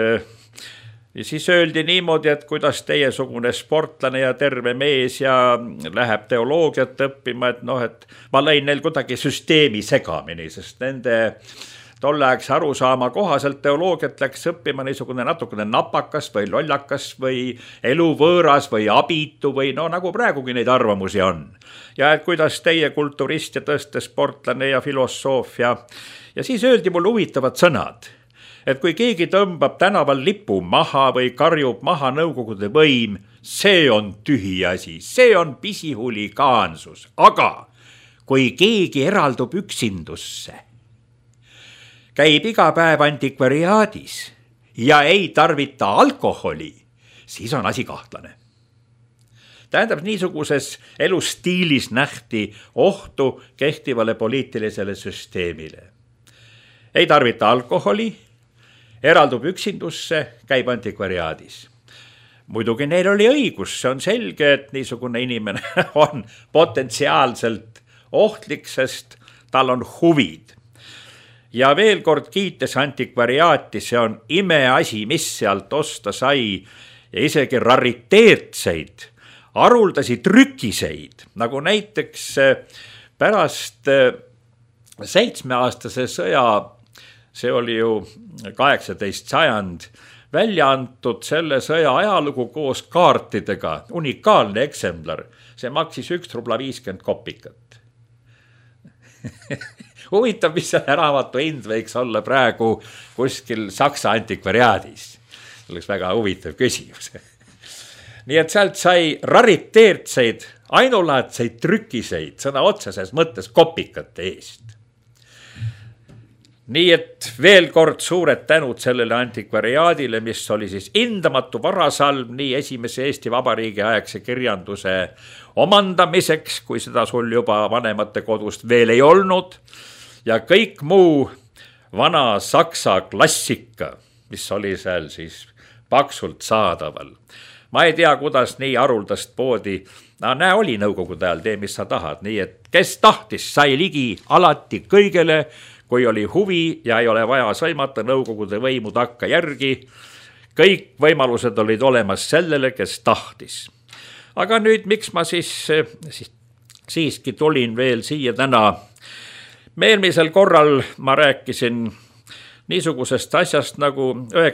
ja siis öeldi niimoodi, et kuidas teiesugune sportlane ja terve mees ja läheb teoloogiat õppima, et ma lõin neil kuidagi süsteemi segamini, sest nende tolleaegse arusaama kohaselt teoloogiat läks õppima niisugune natukene napakas või lollakas või eluvõõras või abitu või nagu praegugi neid arvamusi on. Ja et kuidas teie kulturist ja tõste sportlane ja filosoofia. Ja siis öeldi mul huvitavad sõnad, et kui keegi tõmbab tänaval lipu maha või karjub maha Nõukogude võim, see on tühi asi, see on pisihuligaansus, aga kui keegi eraldub üksindusse, käib iga päev antikvariaadis ja ei tarvita alkoholi, siis on asi kahtlane. Tähendab, niisuguses elustiilis nähti ohtu kehtivale poliitilisele süsteemile. Ei tarvita alkoholi, eraldub üksindusse, käib antikvariaadis. Muidugi neil oli õigus, see on selge, et niisugune inimene on potentsiaalselt ohtlik, sest tal on huvid. Ja veel kord kiites antikvariaati, see on imeasi, mis sealt osta sai ja isegi rariteetseid, haruldasi trükiseid, nagu näiteks pärast 7-aastase sõja, see oli ju 18. sajand, välja antud selle sõja ajalugu koos kaartidega, unikaalne eksemplar, see maksis 1,50 rupiat. Huvitav, mis selle raamatu hind võiks olla praegu kuskil Saksa antikvariaadis. See oleks väga huvitav küsimus. Nii et sealt sai rariteetseid, ainulaadseid trükiseid, sõna otseses mõttes kopikate eest. Nii et veel kord suured tänud sellele antikvariaadile, mis oli siis hindamatu varasalm nii esimese Eesti Vabariigi aegse kirjanduse omandamiseks, kui seda sul juba vanemate kodust veel ei olnud, ja kõik muu vana saksa klassika, mis oli seal siis paksult saadaval. Ma ei tea, kuidas nii haruldast poodi, oli Nõukogude ajal, tee mis sa tahad, nii et kes tahtis, sai ligi alati kõigele, kui oli huvi ja ei ole vaja sõimata Nõukogude võimu takka järgi. Kõik võimalused olid olemas sellele, kes tahtis. Aga nüüd, miks ma siiski tulin veel siia täna? Eelmisel korral ma rääkisin niisugusest asjast nagu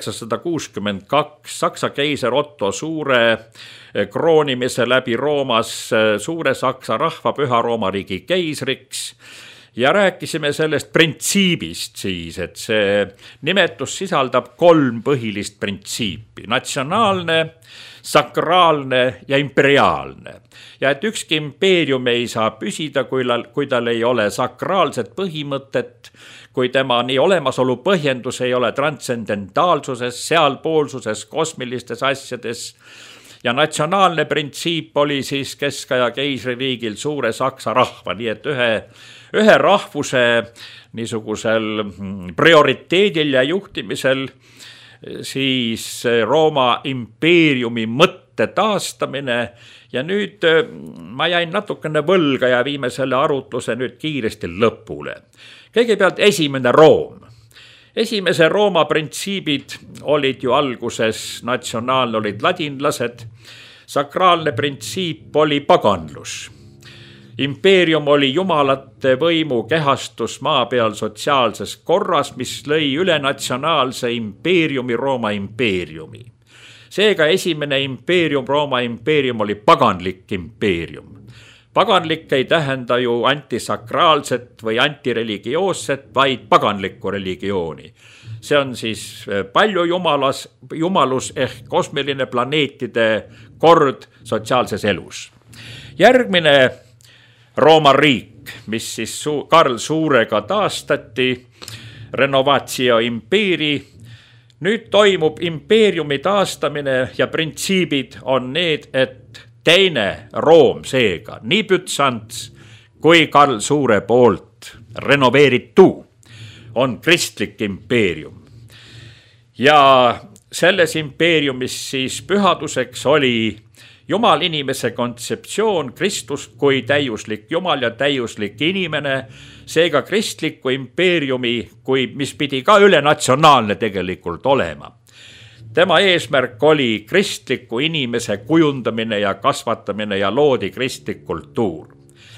962 Saksa keiser Otto Suure kroonimise läbi Roomas Suure Saksa rahva Püha Rooma riigi keisriks. Ja rääkisime sellest printsiibist siis, et see nimetus sisaldab 3 põhilist printsiipi. Natsionaalne, sakraalne ja imperiaalne. Ja et ükski impeerium ei saa püsida, kui tal ei ole sakraalset põhimõtet, kui tema nii olemasolu põhjendus ei ole transcendentaalsuses, sealpoolsuses, kosmilistes asjades. Ja natsionaalne printsiip oli siis keskaja keisririigil Suure Saksa rahva, nii et ühe rahvuse niisugusel prioriteedil ja juhtimisel siis Rooma impeeriumi mõtte taastamine ja nüüd ma jäin natukene võlga ja viime selle arutluse nüüd kiiresti lõpule. Kõigepealt esimene Room. Esimese Rooma printsiibid olid ju alguses natsionaalne, olid ladinlased, sakraalne printsiip oli paganlus. Impeerium oli jumalate võimu kehastus maa peal sotsiaalses korras, mis lõi ülenatsionaalse impeeriumi Rooma impeeriumi. Seega esimene impeerium, Rooma impeerium oli paganlik impeerium. paganlik ei tähenda ju antisakraalset või antireligiooset, vaid paganlikku religiooni. See on siis palju jumalus ehk kosmiline planeetide kord sotsiaalses elus. Järgmine Rooma riik, mis siis Karl Suurega taastati, Renovatio impeeri. Nüüd toimub impeeriumi taastamine ja printsiibid on need, et teine Room seega, nii Bütsants kui Karl Suure poolt renoveeritu, on kristlik impeerium. Ja selles impeeriumis siis pühaduseks oli Jumal inimese kontseptsioon, Kristus kui täiuslik Jumal ja täiuslik inimene, seega kristliku impeeriumi, mis pidi ka ülenatsionaalne tegelikult olema. Tema eesmärk oli kristliku inimese kujundamine ja kasvatamine ja loodi kristlik kultuur.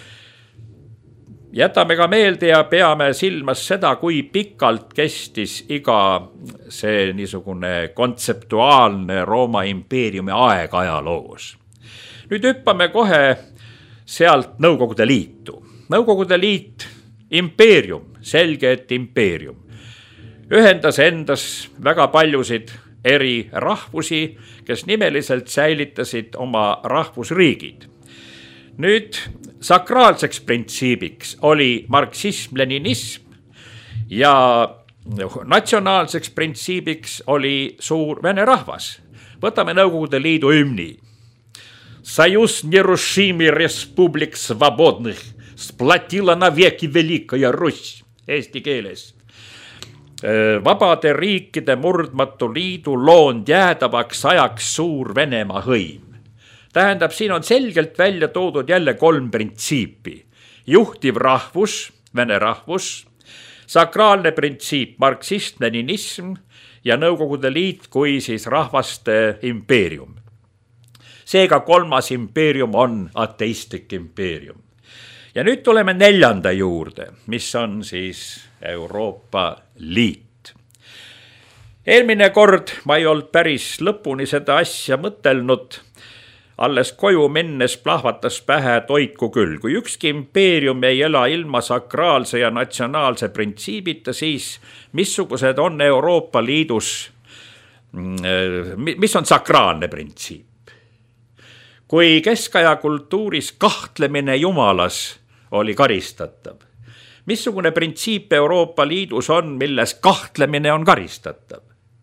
Jätame ka meelde ja peame silmas seda, kui pikalt kestis iga see niisugune kontseptuaalne Rooma impeeriumi aeg ajaloos. Nüüd hüppame kohe sealt Nõukogude Liitu. Nõukogude Liit, impeerium, selge, et impeerium. Ühendas endas väga paljusid eri rahvusi, kes nimeliselt säilitasid oma rahvusriigid. Nüüd sakraalseks printsiibiks oli marksism-leninism ja natsionaalseks printsiibiks oli suur vene rahvas. Võtame Nõukogude Liidu hümni. Союз нерушимый республик свободных сплотила навеки Великая Русь eesti keeles. Vabade riikide murdmatu liidu loond jäädavaks ajaks suur Venemaa hõim. Tähendab, siin on selgelt välja toodud jälle 3 printsiipi. Juhtiv rahvus, vene rahvus, sakraalne printsiip, marksism-leninism ja Nõukogude Liit kui siis rahvaste impeerium. Seega 3. impeerium on ateistlik impeerium. Ja nüüd tuleme 4. juurde, mis on siis Euroopa Liit. Eelmine kord ma ei olnud päris lõpuni seda asja mõtelnud, alles koju minnes plahvatas pähe toitku küll. Kui ükski impeerium ei ela ilma sakraalse ja natsionaalse printsiibita, siis missugused on Euroopa Liidus, mis on sakraalne printsiip? Kui keskaja kultuuris kahtlemine Jumalas oli karistatav, missugune printsiip Euroopa Liidus on, milles kahtlemine on karistatav?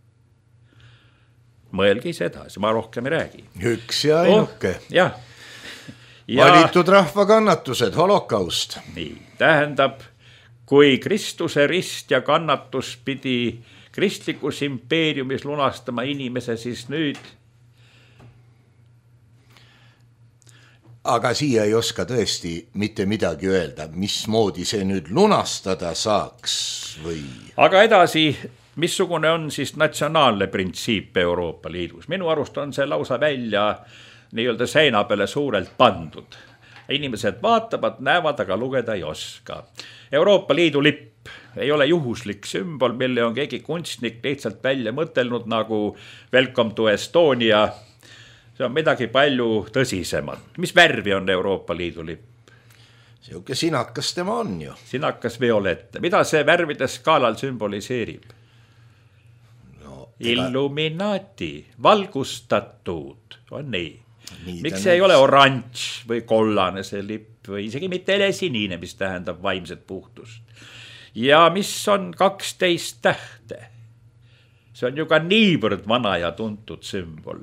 Mõelge ise edasi, ma rohkem ei räägi. Üks ja ainuke. Ja valitud rahva kannatused, holokaust. Nii, tähendab, kui Kristuse rist ja kannatus pidi kristlikus impeeriumis lunastama inimese, siis nüüd. Aga siia ei oska tõesti mitte midagi öelda, mismoodi see nüüd lunastada saaks või? Aga edasi, missugune on siis natsionaalne printsiip Euroopa Liidus? Minu arust on see lausa välja nii-öelda seina peale suurelt pandud. Inimesed vaatavad, näevad, aga lugeda ei oska. Euroopa Liidu lipp ei ole juhuslik sümbol, mille on keegi kunstnik lihtsalt välja mõtelnud nagu Welcome to Estonia. See on midagi palju tõsisemat. Mis värvi on Euroopa Liidu lipp? Siuke sinakas tema on ju. Sinakas violette. Mida see värvide skaalal sümboliseerib? No, Illuminati, valgustatud, on nii. Miks ei ole oranž või kollane see lipp või isegi mitte helesinine, mis tähendab vaimset puhtust? Ja mis on 12 tähte? See on ju ka niivõrd vana ja tuntud sümbol.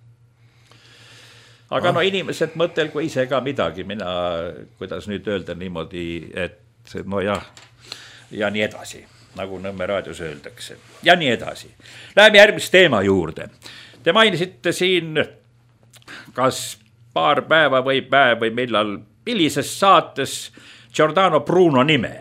Aga no inimesed mõtelgu ise ka midagi, kuidas nüüd öelda niimoodi, et no jah, ja nii edasi, nagu Nõmme raadios öeldakse. Ja nii edasi. Läheme järgmist teema juurde. Te mainisite siin kas paar päeva või päev või millal millises saates Giordano Bruno nime.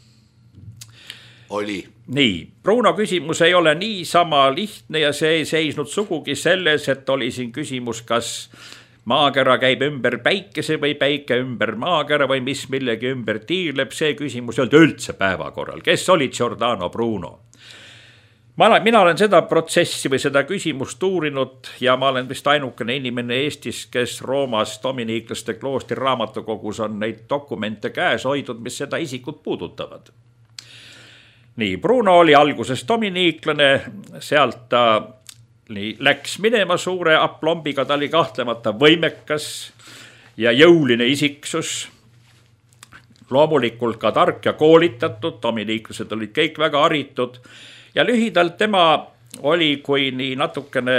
Oli. Nii, Bruno küsimus ei ole nii sama lihtne ja see ei seisnud sugugi selles, et oli siin küsimus, kas maakera käib ümber päikese või päike ümber maakera või mis millegi ümber tiirleb, see küsimus ei olnud üldse päevakorral. Kes oli Giordano Bruno? Mina olen seda protsessi või seda küsimust uurinud ja ma olen vist ainukene inimene Eestis, kes Roomas dominiiklaste kloostri raamatukogus on neid dokumente käes hoidnud, mis seda isikut puudutavad. Nii, Bruno oli alguses dominiiklane, sealt ta läks minema suure aplombiga, ta oli kahtlemata võimekas ja jõuline isiksus, loomulikult ka tark ja koolitatud, dominiiklased olid kõik väga haritud ja lühidalt tema oli, kui nii natukene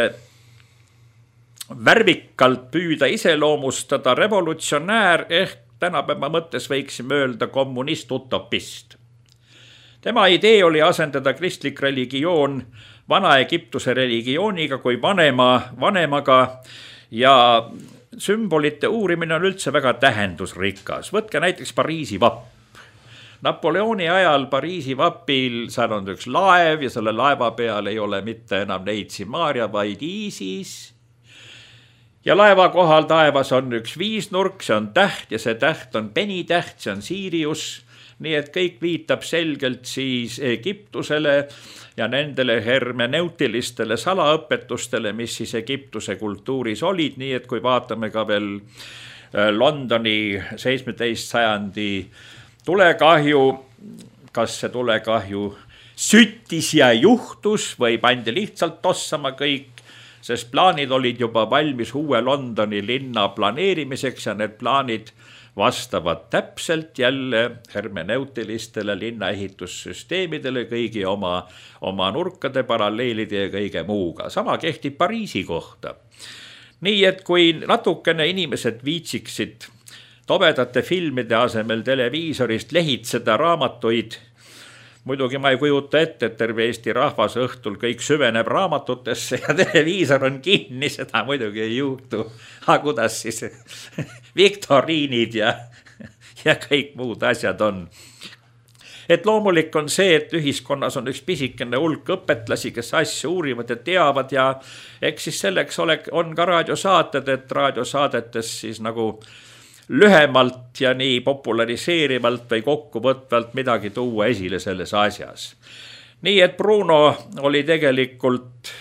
värvikalt püüda iseloomustada, revolutsionäär ehk tänapäeva mõttes võiksime öelda kommunist-utopist. Tema idee oli asendada kristlik religioon Vana-Egiptuse religiooniga kui vanemaga ja sümbolite uurimine on üldse väga tähendusrikas. Võtke näiteks Pariisi vapp. Napoleoni ajal Pariisi vapil seal on üks laev ja selle laeva peal ei ole mitte enam Neitsi Maarja, vaid Iisis. Ja laeva kohal taevas on üks viisnurk, see on täht ja see täht on penitäht, see on Sirius. Nii et kõik viitab selgelt siis Egiptusele ja nendele hermeneutilistele salaõpetustele, mis siis Egiptuse kultuuris olid. Nii et kui vaatame ka veel Londoni 17. sajandi tulekahju, kas see tulekahju süttis ja juhtus või pandi lihtsalt tossama kõik, sest plaanid olid juba valmis uue Londoni linna planeerimiseks ja need plaanid vastavad täpselt jälle hermeneutilistele linnaehitussüsteemidele, kõigi oma nurkade, paralleelide ja kõige muuga. Sama kehtib Pariisi kohta. Nii et kui natukene inimesed viitsiksid tobedate filmide asemel televiisorist lehitseda raamatuid, muidugi ma ei kujuta ette, et terve Eesti rahvas õhtul kõik süveneb raamatutesse ja televiisor on kinni, seda muidugi ei juhtu. Aga kuidas siis viktoriinid ja kõik muud asjad on. Et loomulik on see, et ühiskonnas on üks pisikene hulk õpetlasi, kes asju uurivad ja teavad ja eks siis selleks on ka raadiosaated, et raadiosaadetes siis nagu lühemalt ja nii populariseerivalt või kokkuvõtvalt midagi tuua esile selles asjas. Nii et Bruno oli tegelikult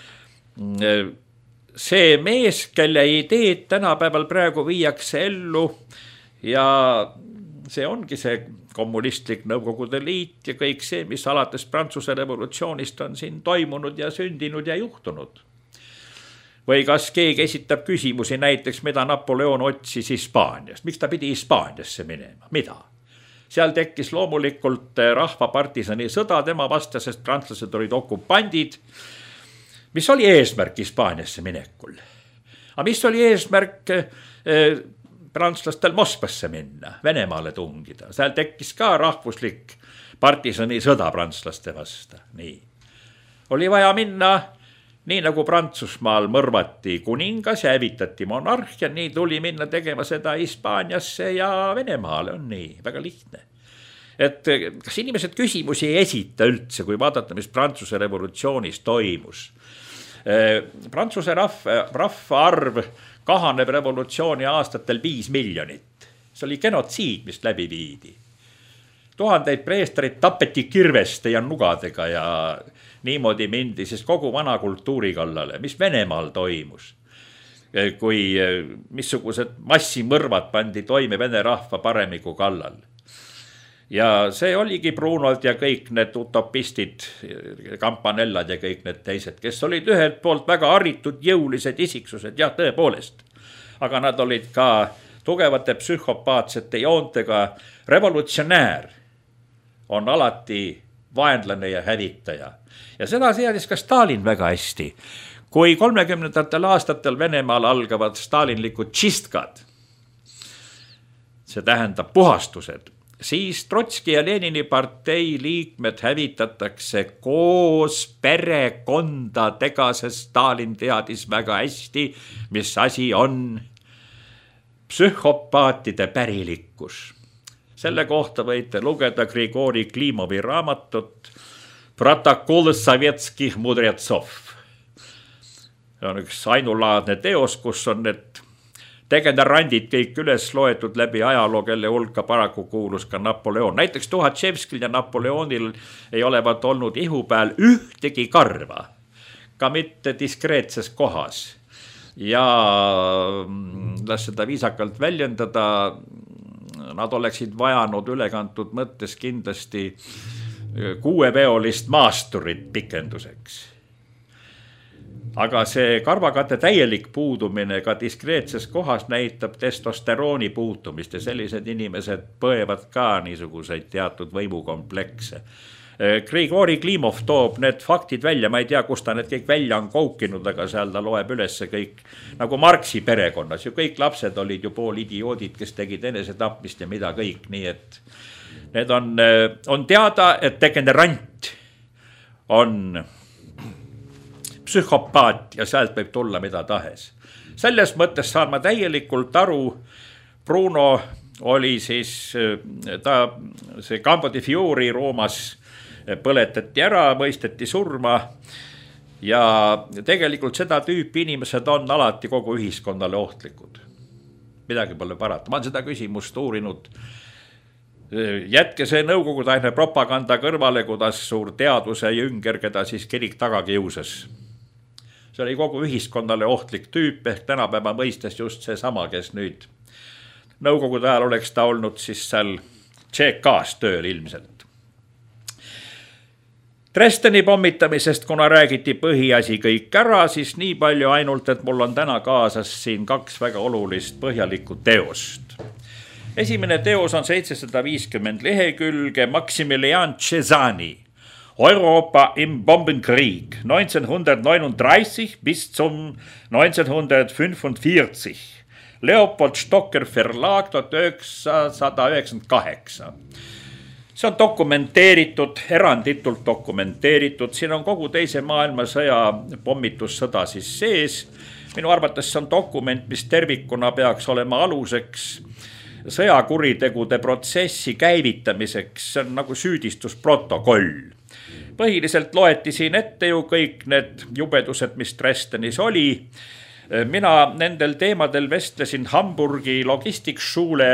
see mees, kelle ideed tänapäeval praegu viiakse ellu ja see ongi see kommunistlik Nõukogude Liit ja kõik see, mis alates Prantsuse revolutsioonist on siin toimunud ja sündinud ja juhtunud. Või kas keegi esitab küsimusi näiteks, mida Napoleon otsis Hispaaniast. Miks ta pidi Hispaaniasse minema? Mida? Seal tekkis loomulikult rahvapartisani sõda, tema vastas, sest prantslased olid okupandid. Mis oli eesmärk Hispaaniasse minekul? Aga mis oli eesmärk prantslastel Moskvasse minna, Venemaale tungida? Seal tekkis ka rahvuslik partisani sõda prantslaste vastu. Nii. Oli vaja minna. Nii nagu Prantsusmaal mõrvati kuningas ja hävitati monarhia, nii tuli minna tegema seda Hispaaniasse ja Venemaale on nii, väga lihtne. Et kas inimesed küsimusi ei esita üldse, kui vaadata, mis Prantsuse revolutsioonis toimus. Prantsuse rahvaarv kahaneb revolutsiooni aastatel 5 miljonit. See oli genotsiid, mis läbi viidi. 1000 preestarid tapeti kirveste ja nugadega ja niimoodi mindi siis kogu vana kultuuri kallale, mis Venemaal toimus. Kui missugused massimõrvad pandi toime Vene rahva paremiku kallal. Ja see oligi Brunolt ja kõik need utopistid, Campanellad ja kõik need teised, kes olid ühelt poolt väga haritud jõulised isiksused, jah, tõepoolest. Aga nad olid ka tugevate psühhopaatsete joontega. Revolutsionäär on alati vaenlane ja hävitaja. Ja seda seadis ka Stalin väga hästi. Kui 30. aastatel Venemaal algavad stalinlikud tšistkad, see tähendab puhastused, siis Trotski ja Lenini partei liikmed hävitatakse koos perekondadega, sest Stalin teadis väga hästi, mis asi on psühhopaatide pärilikkus. Selle kohta võite lugeda Grigori Klimovi raamatut Protokoll sovetskih mudretsov. See on üks ainulaadne teos, kus on need degenerandid kõik üles loetud läbi ajaloo, kelle hulka paraku kuulus ka Napoleon. Näiteks Tuhatševskil ja Napoleonil ei olevat olnud ihu peal ühtegi karva, ka mitte diskreetses kohas. Ja las seda viisakalt väljendada, nad oleksid vajanud ülekantud mõttes kindlasti 6-veolist maasturit pikenduseks. Aga see karvakate täielik puudumine ka diskreetses kohas näitab testosterooni puutumist ja sellised inimesed põevad ka niisuguseid teatud võimukomplekse. Grigori Klimov toob need faktid välja, ma ei tea, kus ta need kõik välja on koukinud, aga seal ta loeb üles kõik, nagu Marxi perekonnas ju kõik lapsed olid ju poolidioodid, kes tegid enesetapmist ja mida kõik, nii et need on teada, et degenerant on psühhopaat ja sealt võib tulla mida tahes. Selles mõttes saan ma täielikult aru, Bruno oli siis, see Campo di Fiori Roomas põletati ära, mõisteti surma ja tegelikult seda tüüpi inimesed on alati kogu ühiskonnale ohtlikud. Midagi pole parata. Ma olen seda küsimust uurinud. Jätke see nõukogudeaegne propaganda kõrvale, kuidas suur teaduse jünger, keda siis kirik taga kiusas. See oli kogu ühiskonnale ohtlik tüüp, ehk tänapäeva mõistes just see sama, kes nüüd nõukogude ajal oleks ta olnud siis seal CK-s tööl ilmselt. Dresdeni pommitamisest, kuna räägiti põhiasi kõik ära, siis nii palju ainult, et mul on täna kaasas siin 2 väga olulist põhjalikku teost. Esimene teos on 750 lehekülge Maximilian Cesani Europa im Bombenkrieg 1939 bis zum 1945. Leopold Stocker Verlag 1998. See on dokumenteeritud, eranditult dokumenteeritud. Siin on kogu teise maailmasõja pommitussõda siis sees. Minu arvates see on dokument, mis tervikuna peaks olema aluseks sõjakuritegude protsessi käivitamiseks. See on nagu süüdistusprotokoll. Põhiliselt loeti siin ette ju kõik need jubedused, mis Dresdenis oli. Mina nendel teemadel vestlesin Hamburgi logistikschule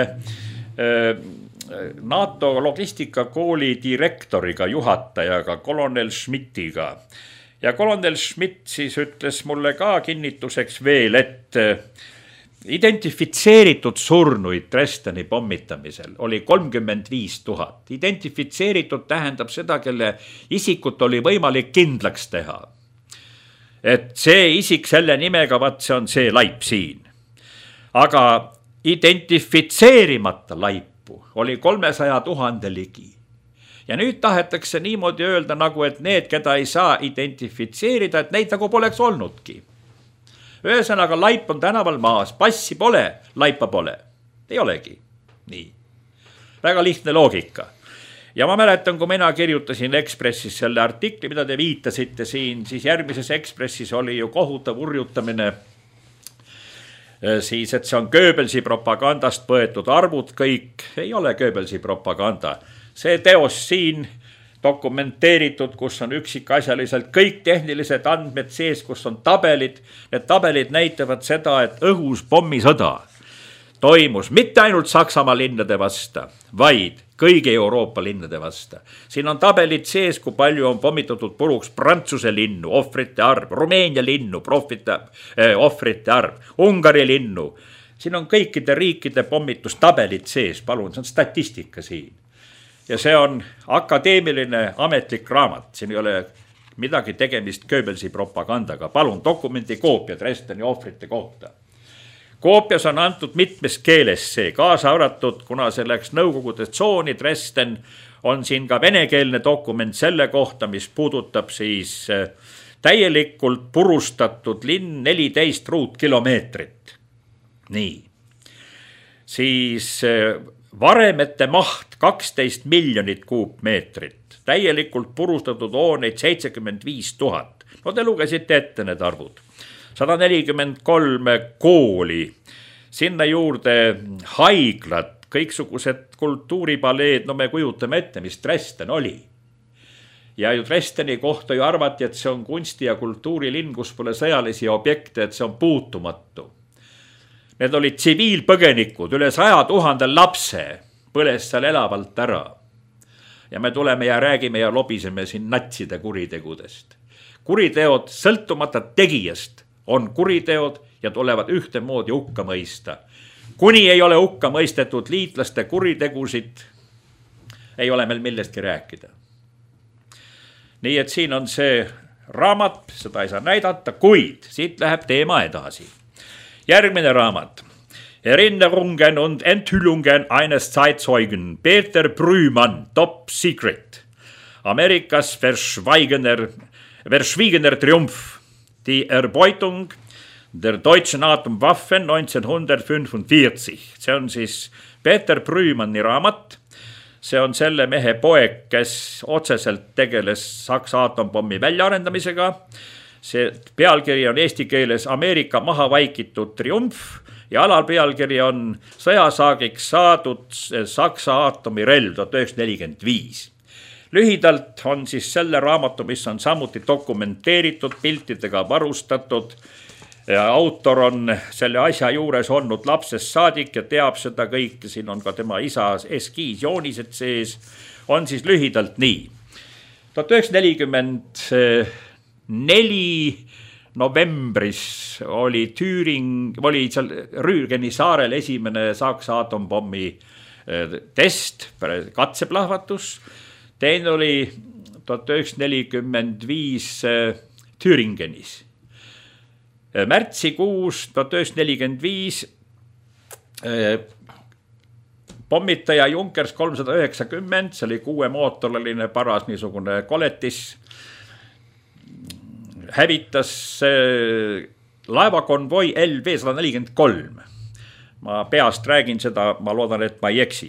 NATO logistikakooli direktoriga, juhatajaga, kolonel Schmidtiga. Ja kolonel Schmidt siis ütles mulle ka kinnituseks veel, et identifitseeritud surnuid Dresdeni pommitamisel oli 35 000. Identifitseeritud tähendab seda, kelle isikut oli võimalik kindlaks teha. Et see isik selle nimega, vaat see on see laip siin. Aga identifitseerimata laipu oli 300 000 ligi. Ja nüüd tahetakse niimoodi öelda nagu, et need, keda ei saa identifitseerida, et neid nagu poleks olnudki. Ühesõnaga, laip on tänaval maas, passi pole, laipa pole. Ei olegi. Nii. Väga lihtne loogika. Ja ma mäletan, kui mina kirjutasin Ekspressis selle artikli, mida te viitasite siin, siis järgmises Ekspressis oli ju kohutav urjutamine, siis, et see on Goebbelsi propagandast võetud arvud kõik. Ei ole Goebbelsi propaganda. See teos siin dokumenteeritud, kus on üksikasjaliselt kõik tehnilised andmed sees, kus on tabelid. Need tabelid näitavad seda, et õhus pommisõda toimus mitte ainult Saksamaa linnade vasta, vaid kõigi Euroopa linnade vasta. Siin on tabelid sees, kui palju on pommitatud puruks Prantsuse linnu, ohvrite arv, Rumeenia linnu, ohvrite arv, Ungari linnu. Siin on kõikide riikide pommitustabelid sees, palun, see on statistika siin. Ja see on akadeemiline ametlik raamat, siin ei ole midagi tegemist Goebbelsi propagandaga. Palun, dokumendi koopia Dresdeni ohvrite kohta. Koopias on antud mitmes keeles see, kaasa arvatud, kuna see läks Nõukogude tsooni Dresden, on siin ka venekeelne dokument selle kohta, mis puudutab siis täielikult purustatud linn 14 ruutkilomeetrit. Nii. Siis varemete maht 12 miljonit kuupmeetrit, täielikult purustatud hooneid 75 000. No te lugesite ette need arvud. 143 kooli, sinna juurde haiglad, kõiksugused kultuuripaleed, no me kujutame ette, mis Dresden oli. Ja ju Dresdeni kohta ju arvati, et see on kunsti- ja kultuurilinn, kus pole sõjalisi objekte, et see on puutumatu. Need olid tsiviilpõgenikud, üle 100 000 lapse põles seal elavalt ära. Ja me tuleme ja räägime ja lobiseme siin natside kuritegudest. Kuriteod sõltumata tegijast on kuriteod ja tulevad ühtemoodi hukka mõista. Kuni ei ole hukka mõistetud liitlaste kuritegusid, ei ole meil millestki rääkida. Nii et siin on see raamat, seda ei saa näidata, kuid siit läheb teema edasi. Järgmine raamat. Erinnerungen und Enthüllungen eines Zeitzeugen. Peter Brümann, Top Secret. Amerikas verschwiegener Triumph. Die Erbeutung der deutschen Atomwaffen 1945. See on siis Peter Brümanni raamat. See on selle mehe poeg, kes otseselt tegeles Saksa atompommi väljaarendamisega. See pealkiri on eesti keeles Ameerika maha vaikitud triumf ja alalpealkiri on sõjasaagiks saadud Saksa atomirelv 1945. Lühidalt on siis selle raamatu, mis on samuti dokumenteeritud, piltidega varustatud. Autor on selle asja juures olnud lapsest saadik ja teab seda kõike, siin on ka tema isa eskiisjoonised sees, on siis lühidalt nii. 1944 novembris oli seal Rügeni saarel esimene Saksa atompommi test, katseplahvatus. Teine oli 1945 Thüringenis. Märtsikuus 1945 pommitaja Junkers 390, see oli 6-mootoriline paras niisugune koletis, hävitas laevakonvoi LV-143. Ma peast räägin seda, ma loodan, et ma ei eksi.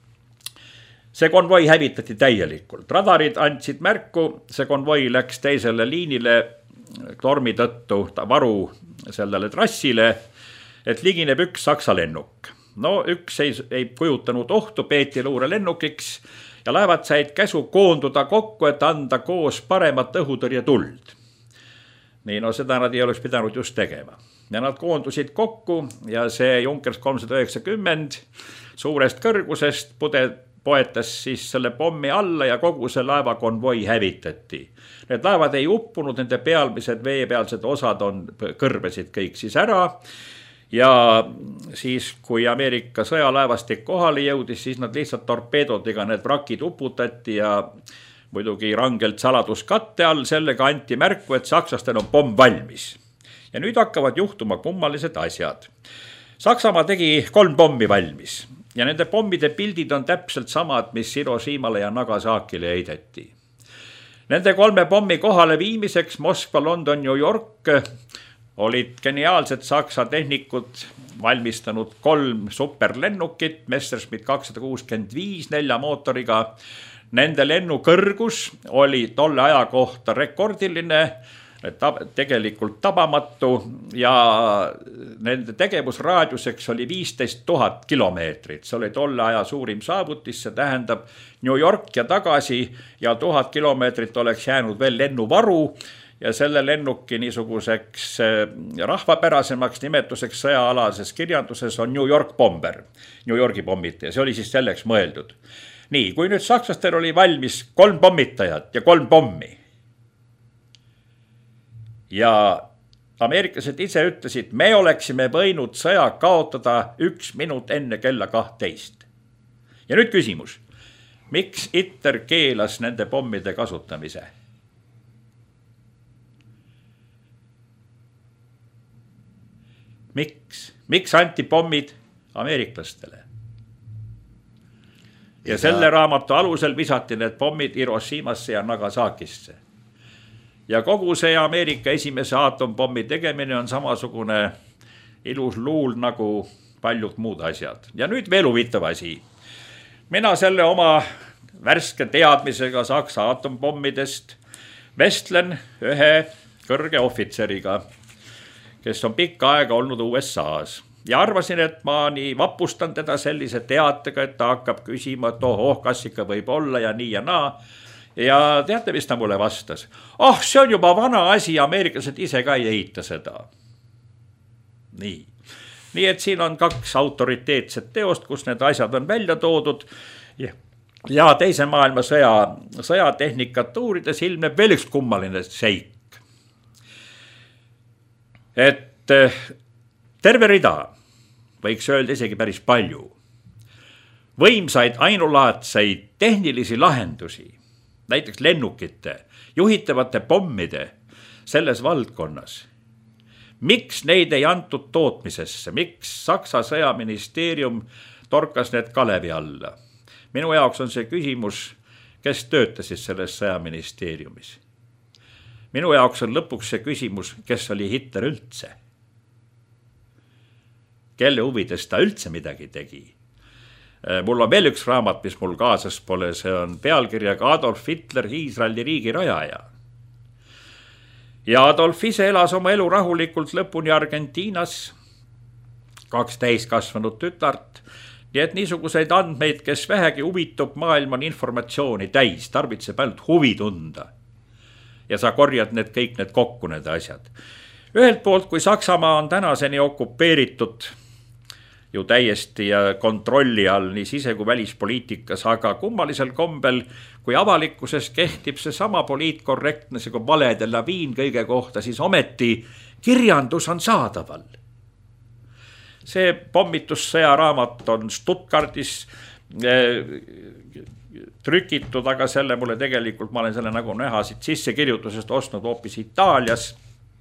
See konvoi hävitati täielikult. Radarid andsid märku, see konvoi läks teisele liinile tormi tõttu varu sellele trassile, et ligineb üks Saksa lennuk. No üks ei kujutanud ohtu, peeti luurelennukiks ja laevad said käsu koonduda kokku, et anda koos paremat õhutõrje tuld. Nii, no seda nad ei oleks pidanud just tegema. Ja nad koondusid kokku ja see Junkers 390 suurest kõrgusest poetas siis selle pommi alla ja kogu see laevakonvoi hävitati. Need laevad ei uppunud, nende pealmised veepealsed osad kõrbesid kõik siis ära ja siis, kui Ameerika sõjalaevastik kohale jõudis, siis nad lihtsalt torpeedodega need vrakid uputati ja muidugi rangelt saladuskatte all sellega anti märku, et sakslastel on pomm valmis. Ja nüüd hakkavad juhtuma kummalised asjad. Saksamaa tegi 3 pommi valmis ja nende pommide pildid on täpselt samad, mis Hiroshimale ja Nagasakile heideti. Nende 3 pommi kohale viimiseks Moskva, London, New York olid geniaalsed saksa tehnikud valmistanud 3 superlennukit, Messerschmitt 265 4 mootoriga. Nende lennu kõrgus oli tolle aja kohta rekordiline, tegelikult tabamatu ja nende tegevusraadiuseks oli 15 000 kilomeetrit. See oli tolle aja suurim saavutis, see tähendab New York ja tagasi ja 1000 kilomeetrit oleks jäänud veel lennuvaru ja selle lennuki niisuguseks rahvapärasemaks nimetuseks sõjaalases kirjanduses on New York bomber, New Yorgi pommitaja, see oli siis selleks mõeldud. Nii, kui nüüd sakslastel oli valmis 3 pommitajat ja 3 pommi ja ameeriklased ise ütlesid, me oleksime võinud sõja kaotada 1 minut enne kella 12. Ja nüüd küsimus, miks Hitler keelas nende pommide kasutamise? Miks anti pommid ameeriklastele? Ja selle raamatu alusel visati need pommid Hiroshimasse ja Nagasakisse. Ja kogu see Ameerika esimese atompommi tegemine on samasugune ilus luul nagu paljud muud asjad. Ja nüüd veel huvitav asi. Mina selle oma värske teadmisega Saksa atompommidest vestlen ühe kõrge ohvitseriga, kes on pikka aega olnud USA's. Ja arvasin, et ma nii vapustan teda sellise teatega, et ta hakkab küsima, et kas ikka võib olla ja nii ja naa. Ja teate, mis ta mulle vastas? See on juba vana asi, ameeriklased ise ka ei ehita seda. Nii. nii et siin on 2 autoriteetset teost, kus need asjad on välja toodud ja teise maailmasõja sõjatehnikat uurides ilmneb veel üks kummaline seik. Et terve rida, võiks öelda isegi päris palju, võimsaid ainulaadseid tehnilisi lahendusi, näiteks lennukite, juhitavate pommide selles valdkonnas. Miks neid ei antud tootmisesse, miks Saksa sõjaministeerium torkas need kalevi alla? Minu jaoks on see küsimus, kes töötasid selles sõjaministeeriumis. Minu jaoks on lõpuks see küsimus, kes oli Hitler üldse. Kelle huvides ta üldse midagi tegi. Mul on veel üks raamat, mis mul kaasas pole, see on pealkirjaga Adolf Hitler, Iisraeli riigi rajaja. Ja Adolf ise elas oma elu rahulikult lõpuni Argentiinas, 2 täiskasvanud tütart, nii et niisuguseid andmeid, kes vähegi huvitub, maailm on informatsiooni täis, tarvitseb ainult huvi tunda. Ja sa korjad kõik need kokku, need asjad. Ühelt poolt, kui Saksamaa on tänaseni okupeeritud ju täiesti kontrolli all nii sise- kui välispoliitikas, aga kummalisel kombel, kui avalikkuses kehtib see sama poliitkorrektne, see kui valede laviin kõige kohta, siis ometi kirjandus on saadaval. See pommitussõja raamat on Stuttgardis trükitud, aga selle mulle tegelikult, ma olen selle nagu näha siit sissekirjutusest ostnud hoopis Itaalias.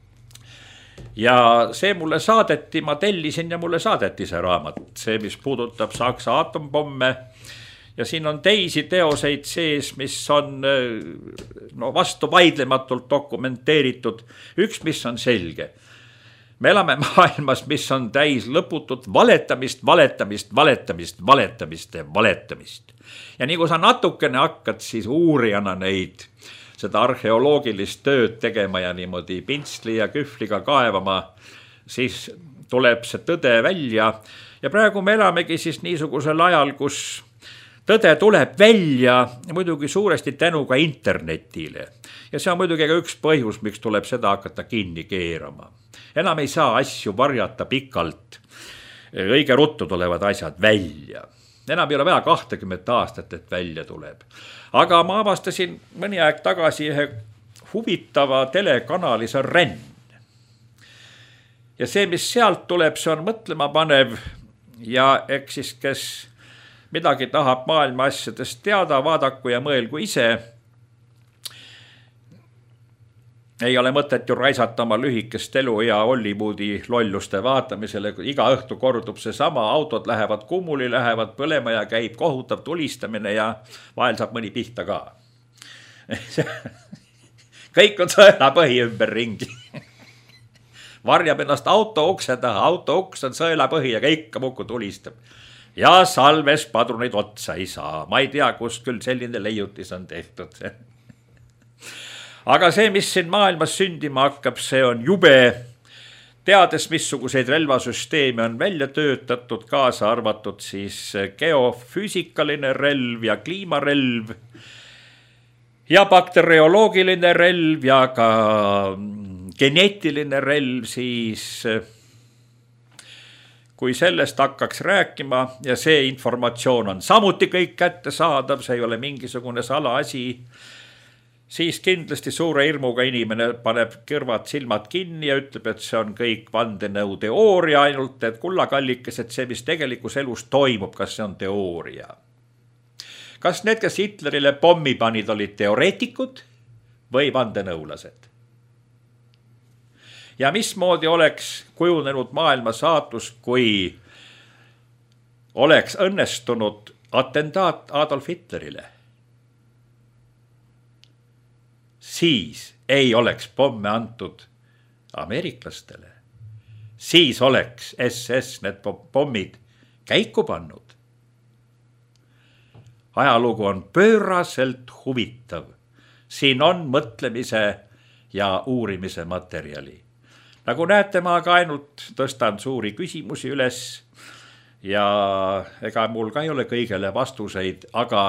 Ja see mulle saadeti, ma tellisin ja mulle saadeti see raamat, see, mis puudutab Saksa atompomme. Ja siin on teisi teoseid sees, mis on vastu vaidlematult dokumenteeritud. Üks, mis on selge. Me elame maailmas, mis on täis lõputut valetamist. Ja nii kui sa natukene hakkad siis uurijana neid seda arheoloogilist tööd tegema ja niimoodi pintsli ja kühvliga kaevama, siis tuleb see tõde välja. Ja praegu me elamegi siis niisugusel ajal, kus tõde tuleb välja muidugi suuresti tänu ka internetile. Ja see on muidugi ka üks põhjus, miks tuleb seda hakata kinni keerama. Enam ei saa asju varjata pikalt. Õige ruttu tulevad asjad välja. Enam ei ole vaja 20 aastat, et välja tuleb. Aga ma avastasin mõni aeg tagasi ühe huvitava telekanali, see on Renn. Ja see, mis sealt tuleb, see on mõtlema panev ja eks siis, kes midagi tahab maailma asjadest teada, vaadaku ja mõelgu ise. Ei ole mõtet ju raisata oma lühikest elu ja Hollywoodi lolluste vaatamisele, kui iga õhtu kordub see sama, autod lähevad kummuli, lähevad põlema ja käib kohutav tulistamine ja vahel saab mõni pihta ka. Kõik on sõelapõhi ümber ringi. Varjab ennast auto ukse taha, auto uks on sõelapõhi ja kõik muku tulistab. Ja salves padruneid otsa ei saa, ma ei tea, kust küll selline leiutis on tehtud. Aga see, mis siin maailmas sündima hakkab, see on jube. Teades, missuguseid relvasüsteeme on välja töötatud, kaasa arvatud siis geofüüsikaline relv ja kliimarelv ja bakterioloogiline relv ja ka geneetiline relv, siis kui sellest hakkaks rääkima ja see informatsioon on samuti kõik kättesaadav, see ei ole mingisugune salaasi, siis kindlasti suure hirmuga inimene paneb kõrvad silmad kinni ja ütleb, et see on kõik vandenõu teooria ainult, et kullakallikes, et see, mis tegelikus elus toimub, kas see on teooria. Kas need, kes Hitlerile pommi panid, olid teoreetikud või vandenõulased? Ja mismoodi oleks kujunenud maailma saatus, kui oleks õnnestunud atentaat Adolf Hitlerile? Siis ei oleks pomme antud ameeriklastele. Siis oleks SS need pommid käiku pannud. Ajalugu on pööraselt huvitav. Siin on mõtlemise ja uurimise materjali. Nagu näete, ma ka ainult tõstan suuri küsimusi üles ja ega mul ka ei ole kõigele vastuseid, aga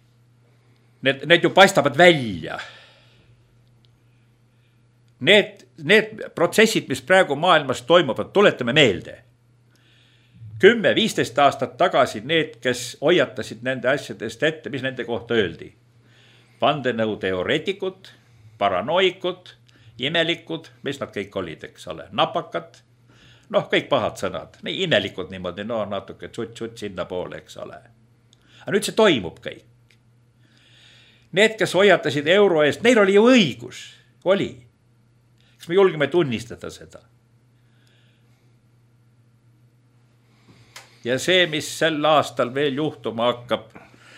Need ju paistavad välja. Need need protsessid, mis praegu maailmas toimuvad, tuletame meelde. 10-15 aastat tagasi need, kes hoiatasid nende asjadest ette, mis nende kohta öeldi. Vandenõuteoreetikud, paranoikud, imelikud, mis nad kõik olid, eks ole, napakad, kõik pahad sõnad, nii imelikud niimoodi, natuke tsutt sinna poole, eks ole. Aga nüüd see toimub kõik. Need, kes hoiatasid euro eest, neil oli ju õigus, oli. Kas me julgeme tunnistada seda? Ja see, mis sel aastal veel juhtuma hakkab,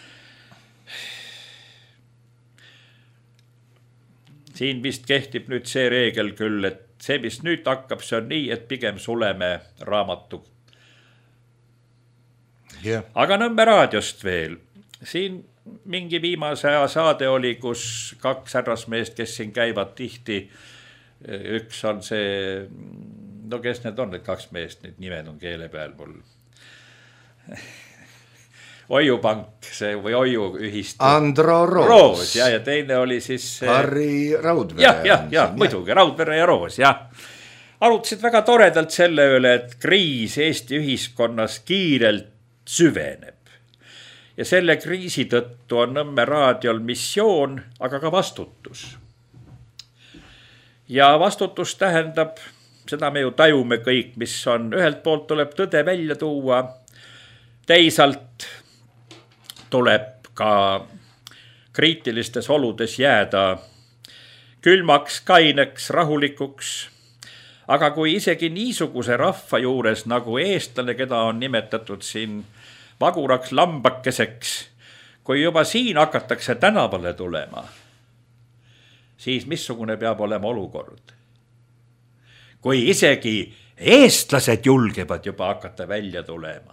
siin vist kehtib nüüd see reegel küll, et see, mis nüüd hakkab, see on nii, et pigem suleme raamatu. Yeah. Aga Nõmme raadiost veel. Siin mingi viimase aja saade oli, kus 2 härrasmeest, kes siin käivad tihti. Üks on see, kes need on, need 2 meest, need nimed on keele peal mul. Oiupank see või Oiu ühistu. Andro Roos ja teine oli siis Harri Raudvere. Ja, muidugi Raudvere ja Roos, ja. Arutasid väga toredalt selle üle, et kriis Eesti ühiskonnas kiirelt süveneb. Ja selle kriisi tõttu on Nõmme raadiol missioon, aga ka vastutus. Ja vastutus tähendab, seda me ju tajume kõik, mis on, ühelt poolt tuleb tõde välja tuua, teisalt tuleb ka kriitilistes oludes jääda külmaks, kaineks, rahulikuks. Aga kui isegi niisuguse rahva juures nagu eestlane, keda on nimetatud siin vaguraks lambakeseks, kui juba siin hakatakse tänavale tulema, siis missugune peab olema olukord? Kui isegi eestlased julgevad juba hakata välja tulema.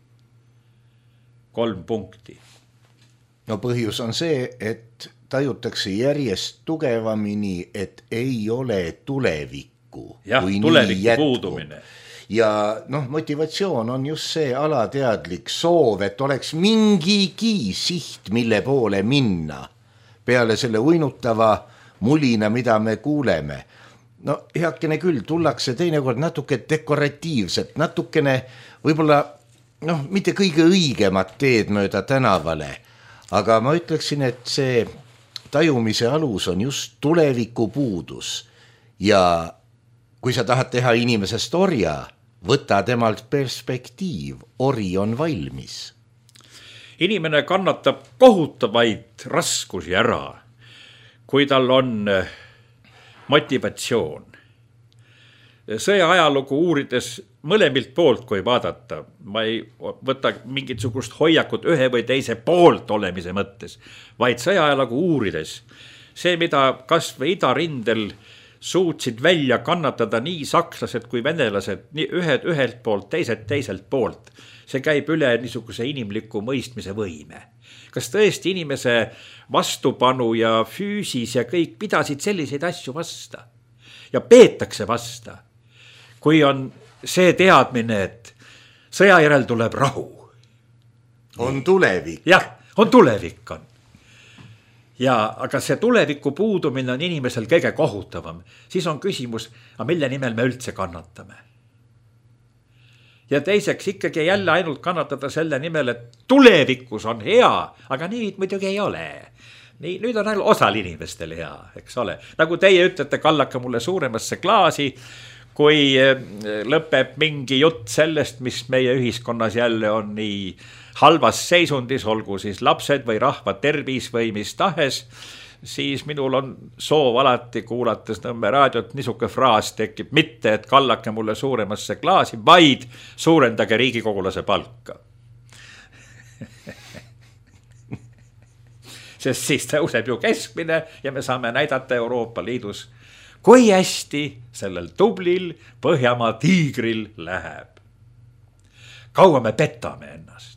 3 punkti. No põhjus on see, et tajutakse järjest tugevamini, et ei ole tulevikku. Jah, tuleviku puudumine. Ja motivatsioon on just see alateadlik soov, et oleks mingigi siht, mille poole minna. Peale selle uinutava mulina, mida me kuuleme. Heakene küll, tullakse teinekord natuke dekoratiivselt, natukene võib-olla mitte kõige õigemat teed mööda tänavale, aga ma ütleksin, et see tajumise alus on just tuleviku puudus. Ja kui sa tahad teha inimesest orja, võta temalt perspektiiv, ori on valmis. Inimene kannatab kohutavaid raskusi ära, kui tal on motivatsioon. Sõja ajalugu uurides mõlemilt poolt, kui vaadata, ma ei võta mingisugust hoiakut ühe või teise poolt olemise mõttes, vaid sõja ajalugu uurides see, mida kas või idarindel suutsid välja kannatada nii sakslased kui venelased, nii ühelt poolt, teiselt poolt, see käib üle niisuguse inimliku mõistmise võime. Kas tõesti inimese vastupanu ja füüsis ja kõik pidasid selliseid asju vasta ja peetakse vasta, kui on see teadmine, et sõja järel tuleb rahu. On tulevik. Jah, on tulevik on. Ja, aga see tuleviku puudumine on inimesel kõige kohutavam. Siis on küsimus, mille nimel me üldse kannatame. Ja teiseks ikkagi jälle ainult kannatada selle nimel, et tulevikus on hea, aga nii muidugi ei ole. Nii, nüüd on ainult osal inimestel hea, eks ole. Nagu teie ütlete, kallaka mulle suuremasse klaasi, kui lõpeb mingi jutt sellest, mis meie ühiskonnas jälle on nii halvas seisundis, olgu siis lapsed või rahva tervis või mis tahes, siis minul on soov alati kuulates Nõmme raadiot niisuke fraas tekib, mitte et kallake mulle suuremasse klaasi, vaid suurendage riigikogulase palka. Sest siis tõuseb ju keskmine ja me saame näidata Euroopa Liidus, kui hästi sellel tublil Põhjamaa tiigril läheb. Kaua me petame ennast?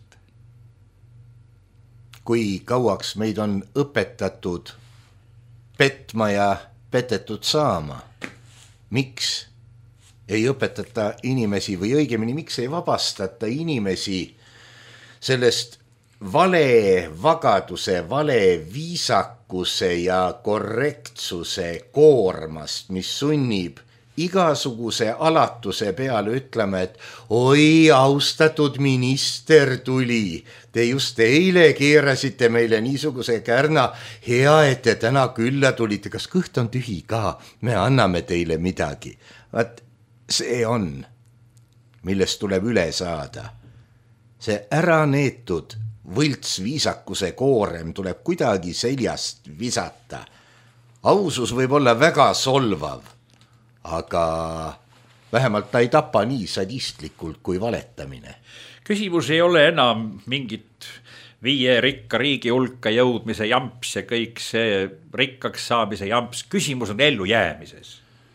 Kui kauaks meid on õpetatud petma ja petetud saama? Miks ei õpetata inimesi või õigemini, miks ei vabastata inimesi sellest vale vagaduse, vale viisakuse ja korrektsuse koormast, mis sunnib igasuguse alatuse peale ütlema, et oi, austatud minister tuli, te just eile keerasite meile niisuguse kärna, hea, et te täna külla tulite, kas kõht on tühi ka, me anname teile midagi. Vaat see on, millest tuleb üle saada. See ära neetud võltsviisakuse koorem tuleb kuidagi seljast visata. Ausus võib olla väga solvav, aga vähemalt ta ei tapa nii sadistlikult kui valetamine. Küsimus ei ole enam mingit 5 rikka riigi hulka jõudmise jamps ja kõik see rikkaks saamise jamps. Küsimus on ellujäämises.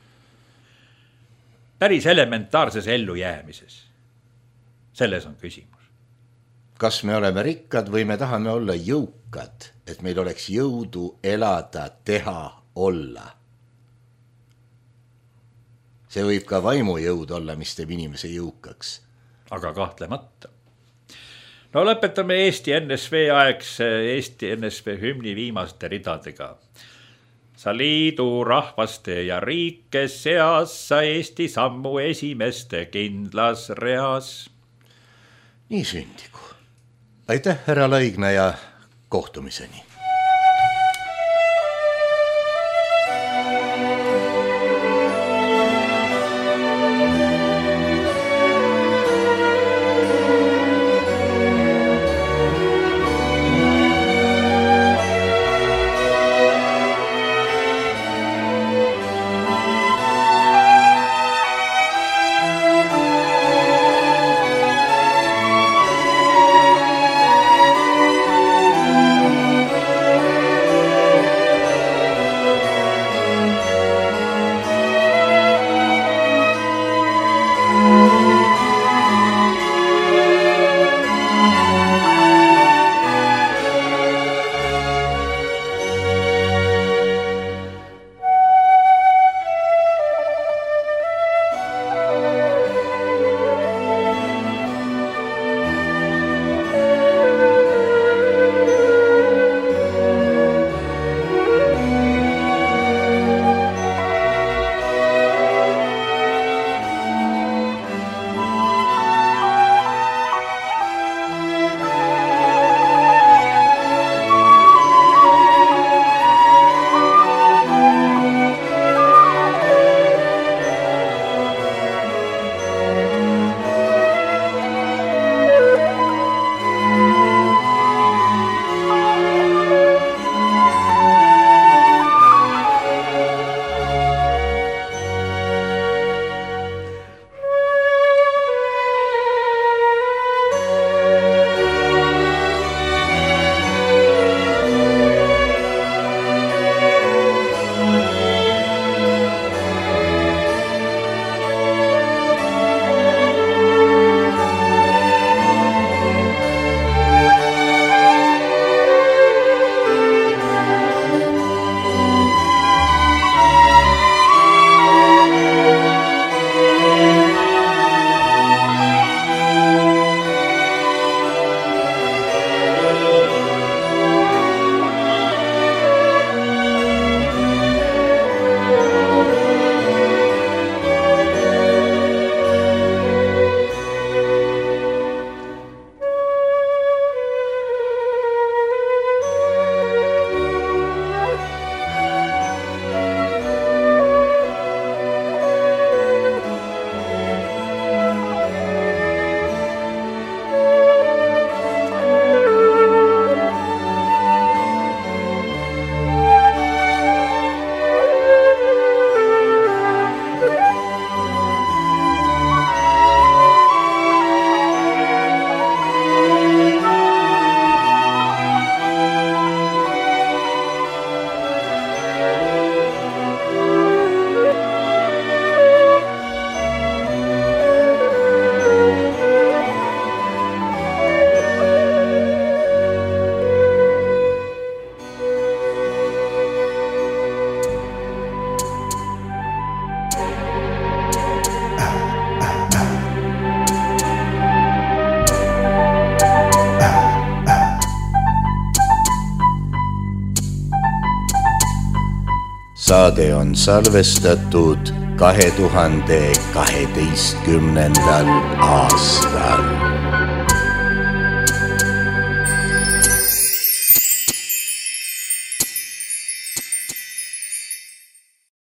Päris elementaarses ellujäämises. Selles on küsimus. Kas me oleme rikkad või me tahame olla jõukad, et meil oleks jõudu elada, teha, olla. See võib ka vaimujõud olla, mis teeb inimese jõukaks. Aga kahtlemata. No lõpetame Eesti NSV aegse Eesti NSV hümni viimaste ridadega. Sa liidu rahvaste ja riike seas, sa Eesti sammu esimeste kindlas reas. Nii sündigu. Aitäh, härra Laigna ja kohtumiseni. saade on salvestatud 2012. aastal.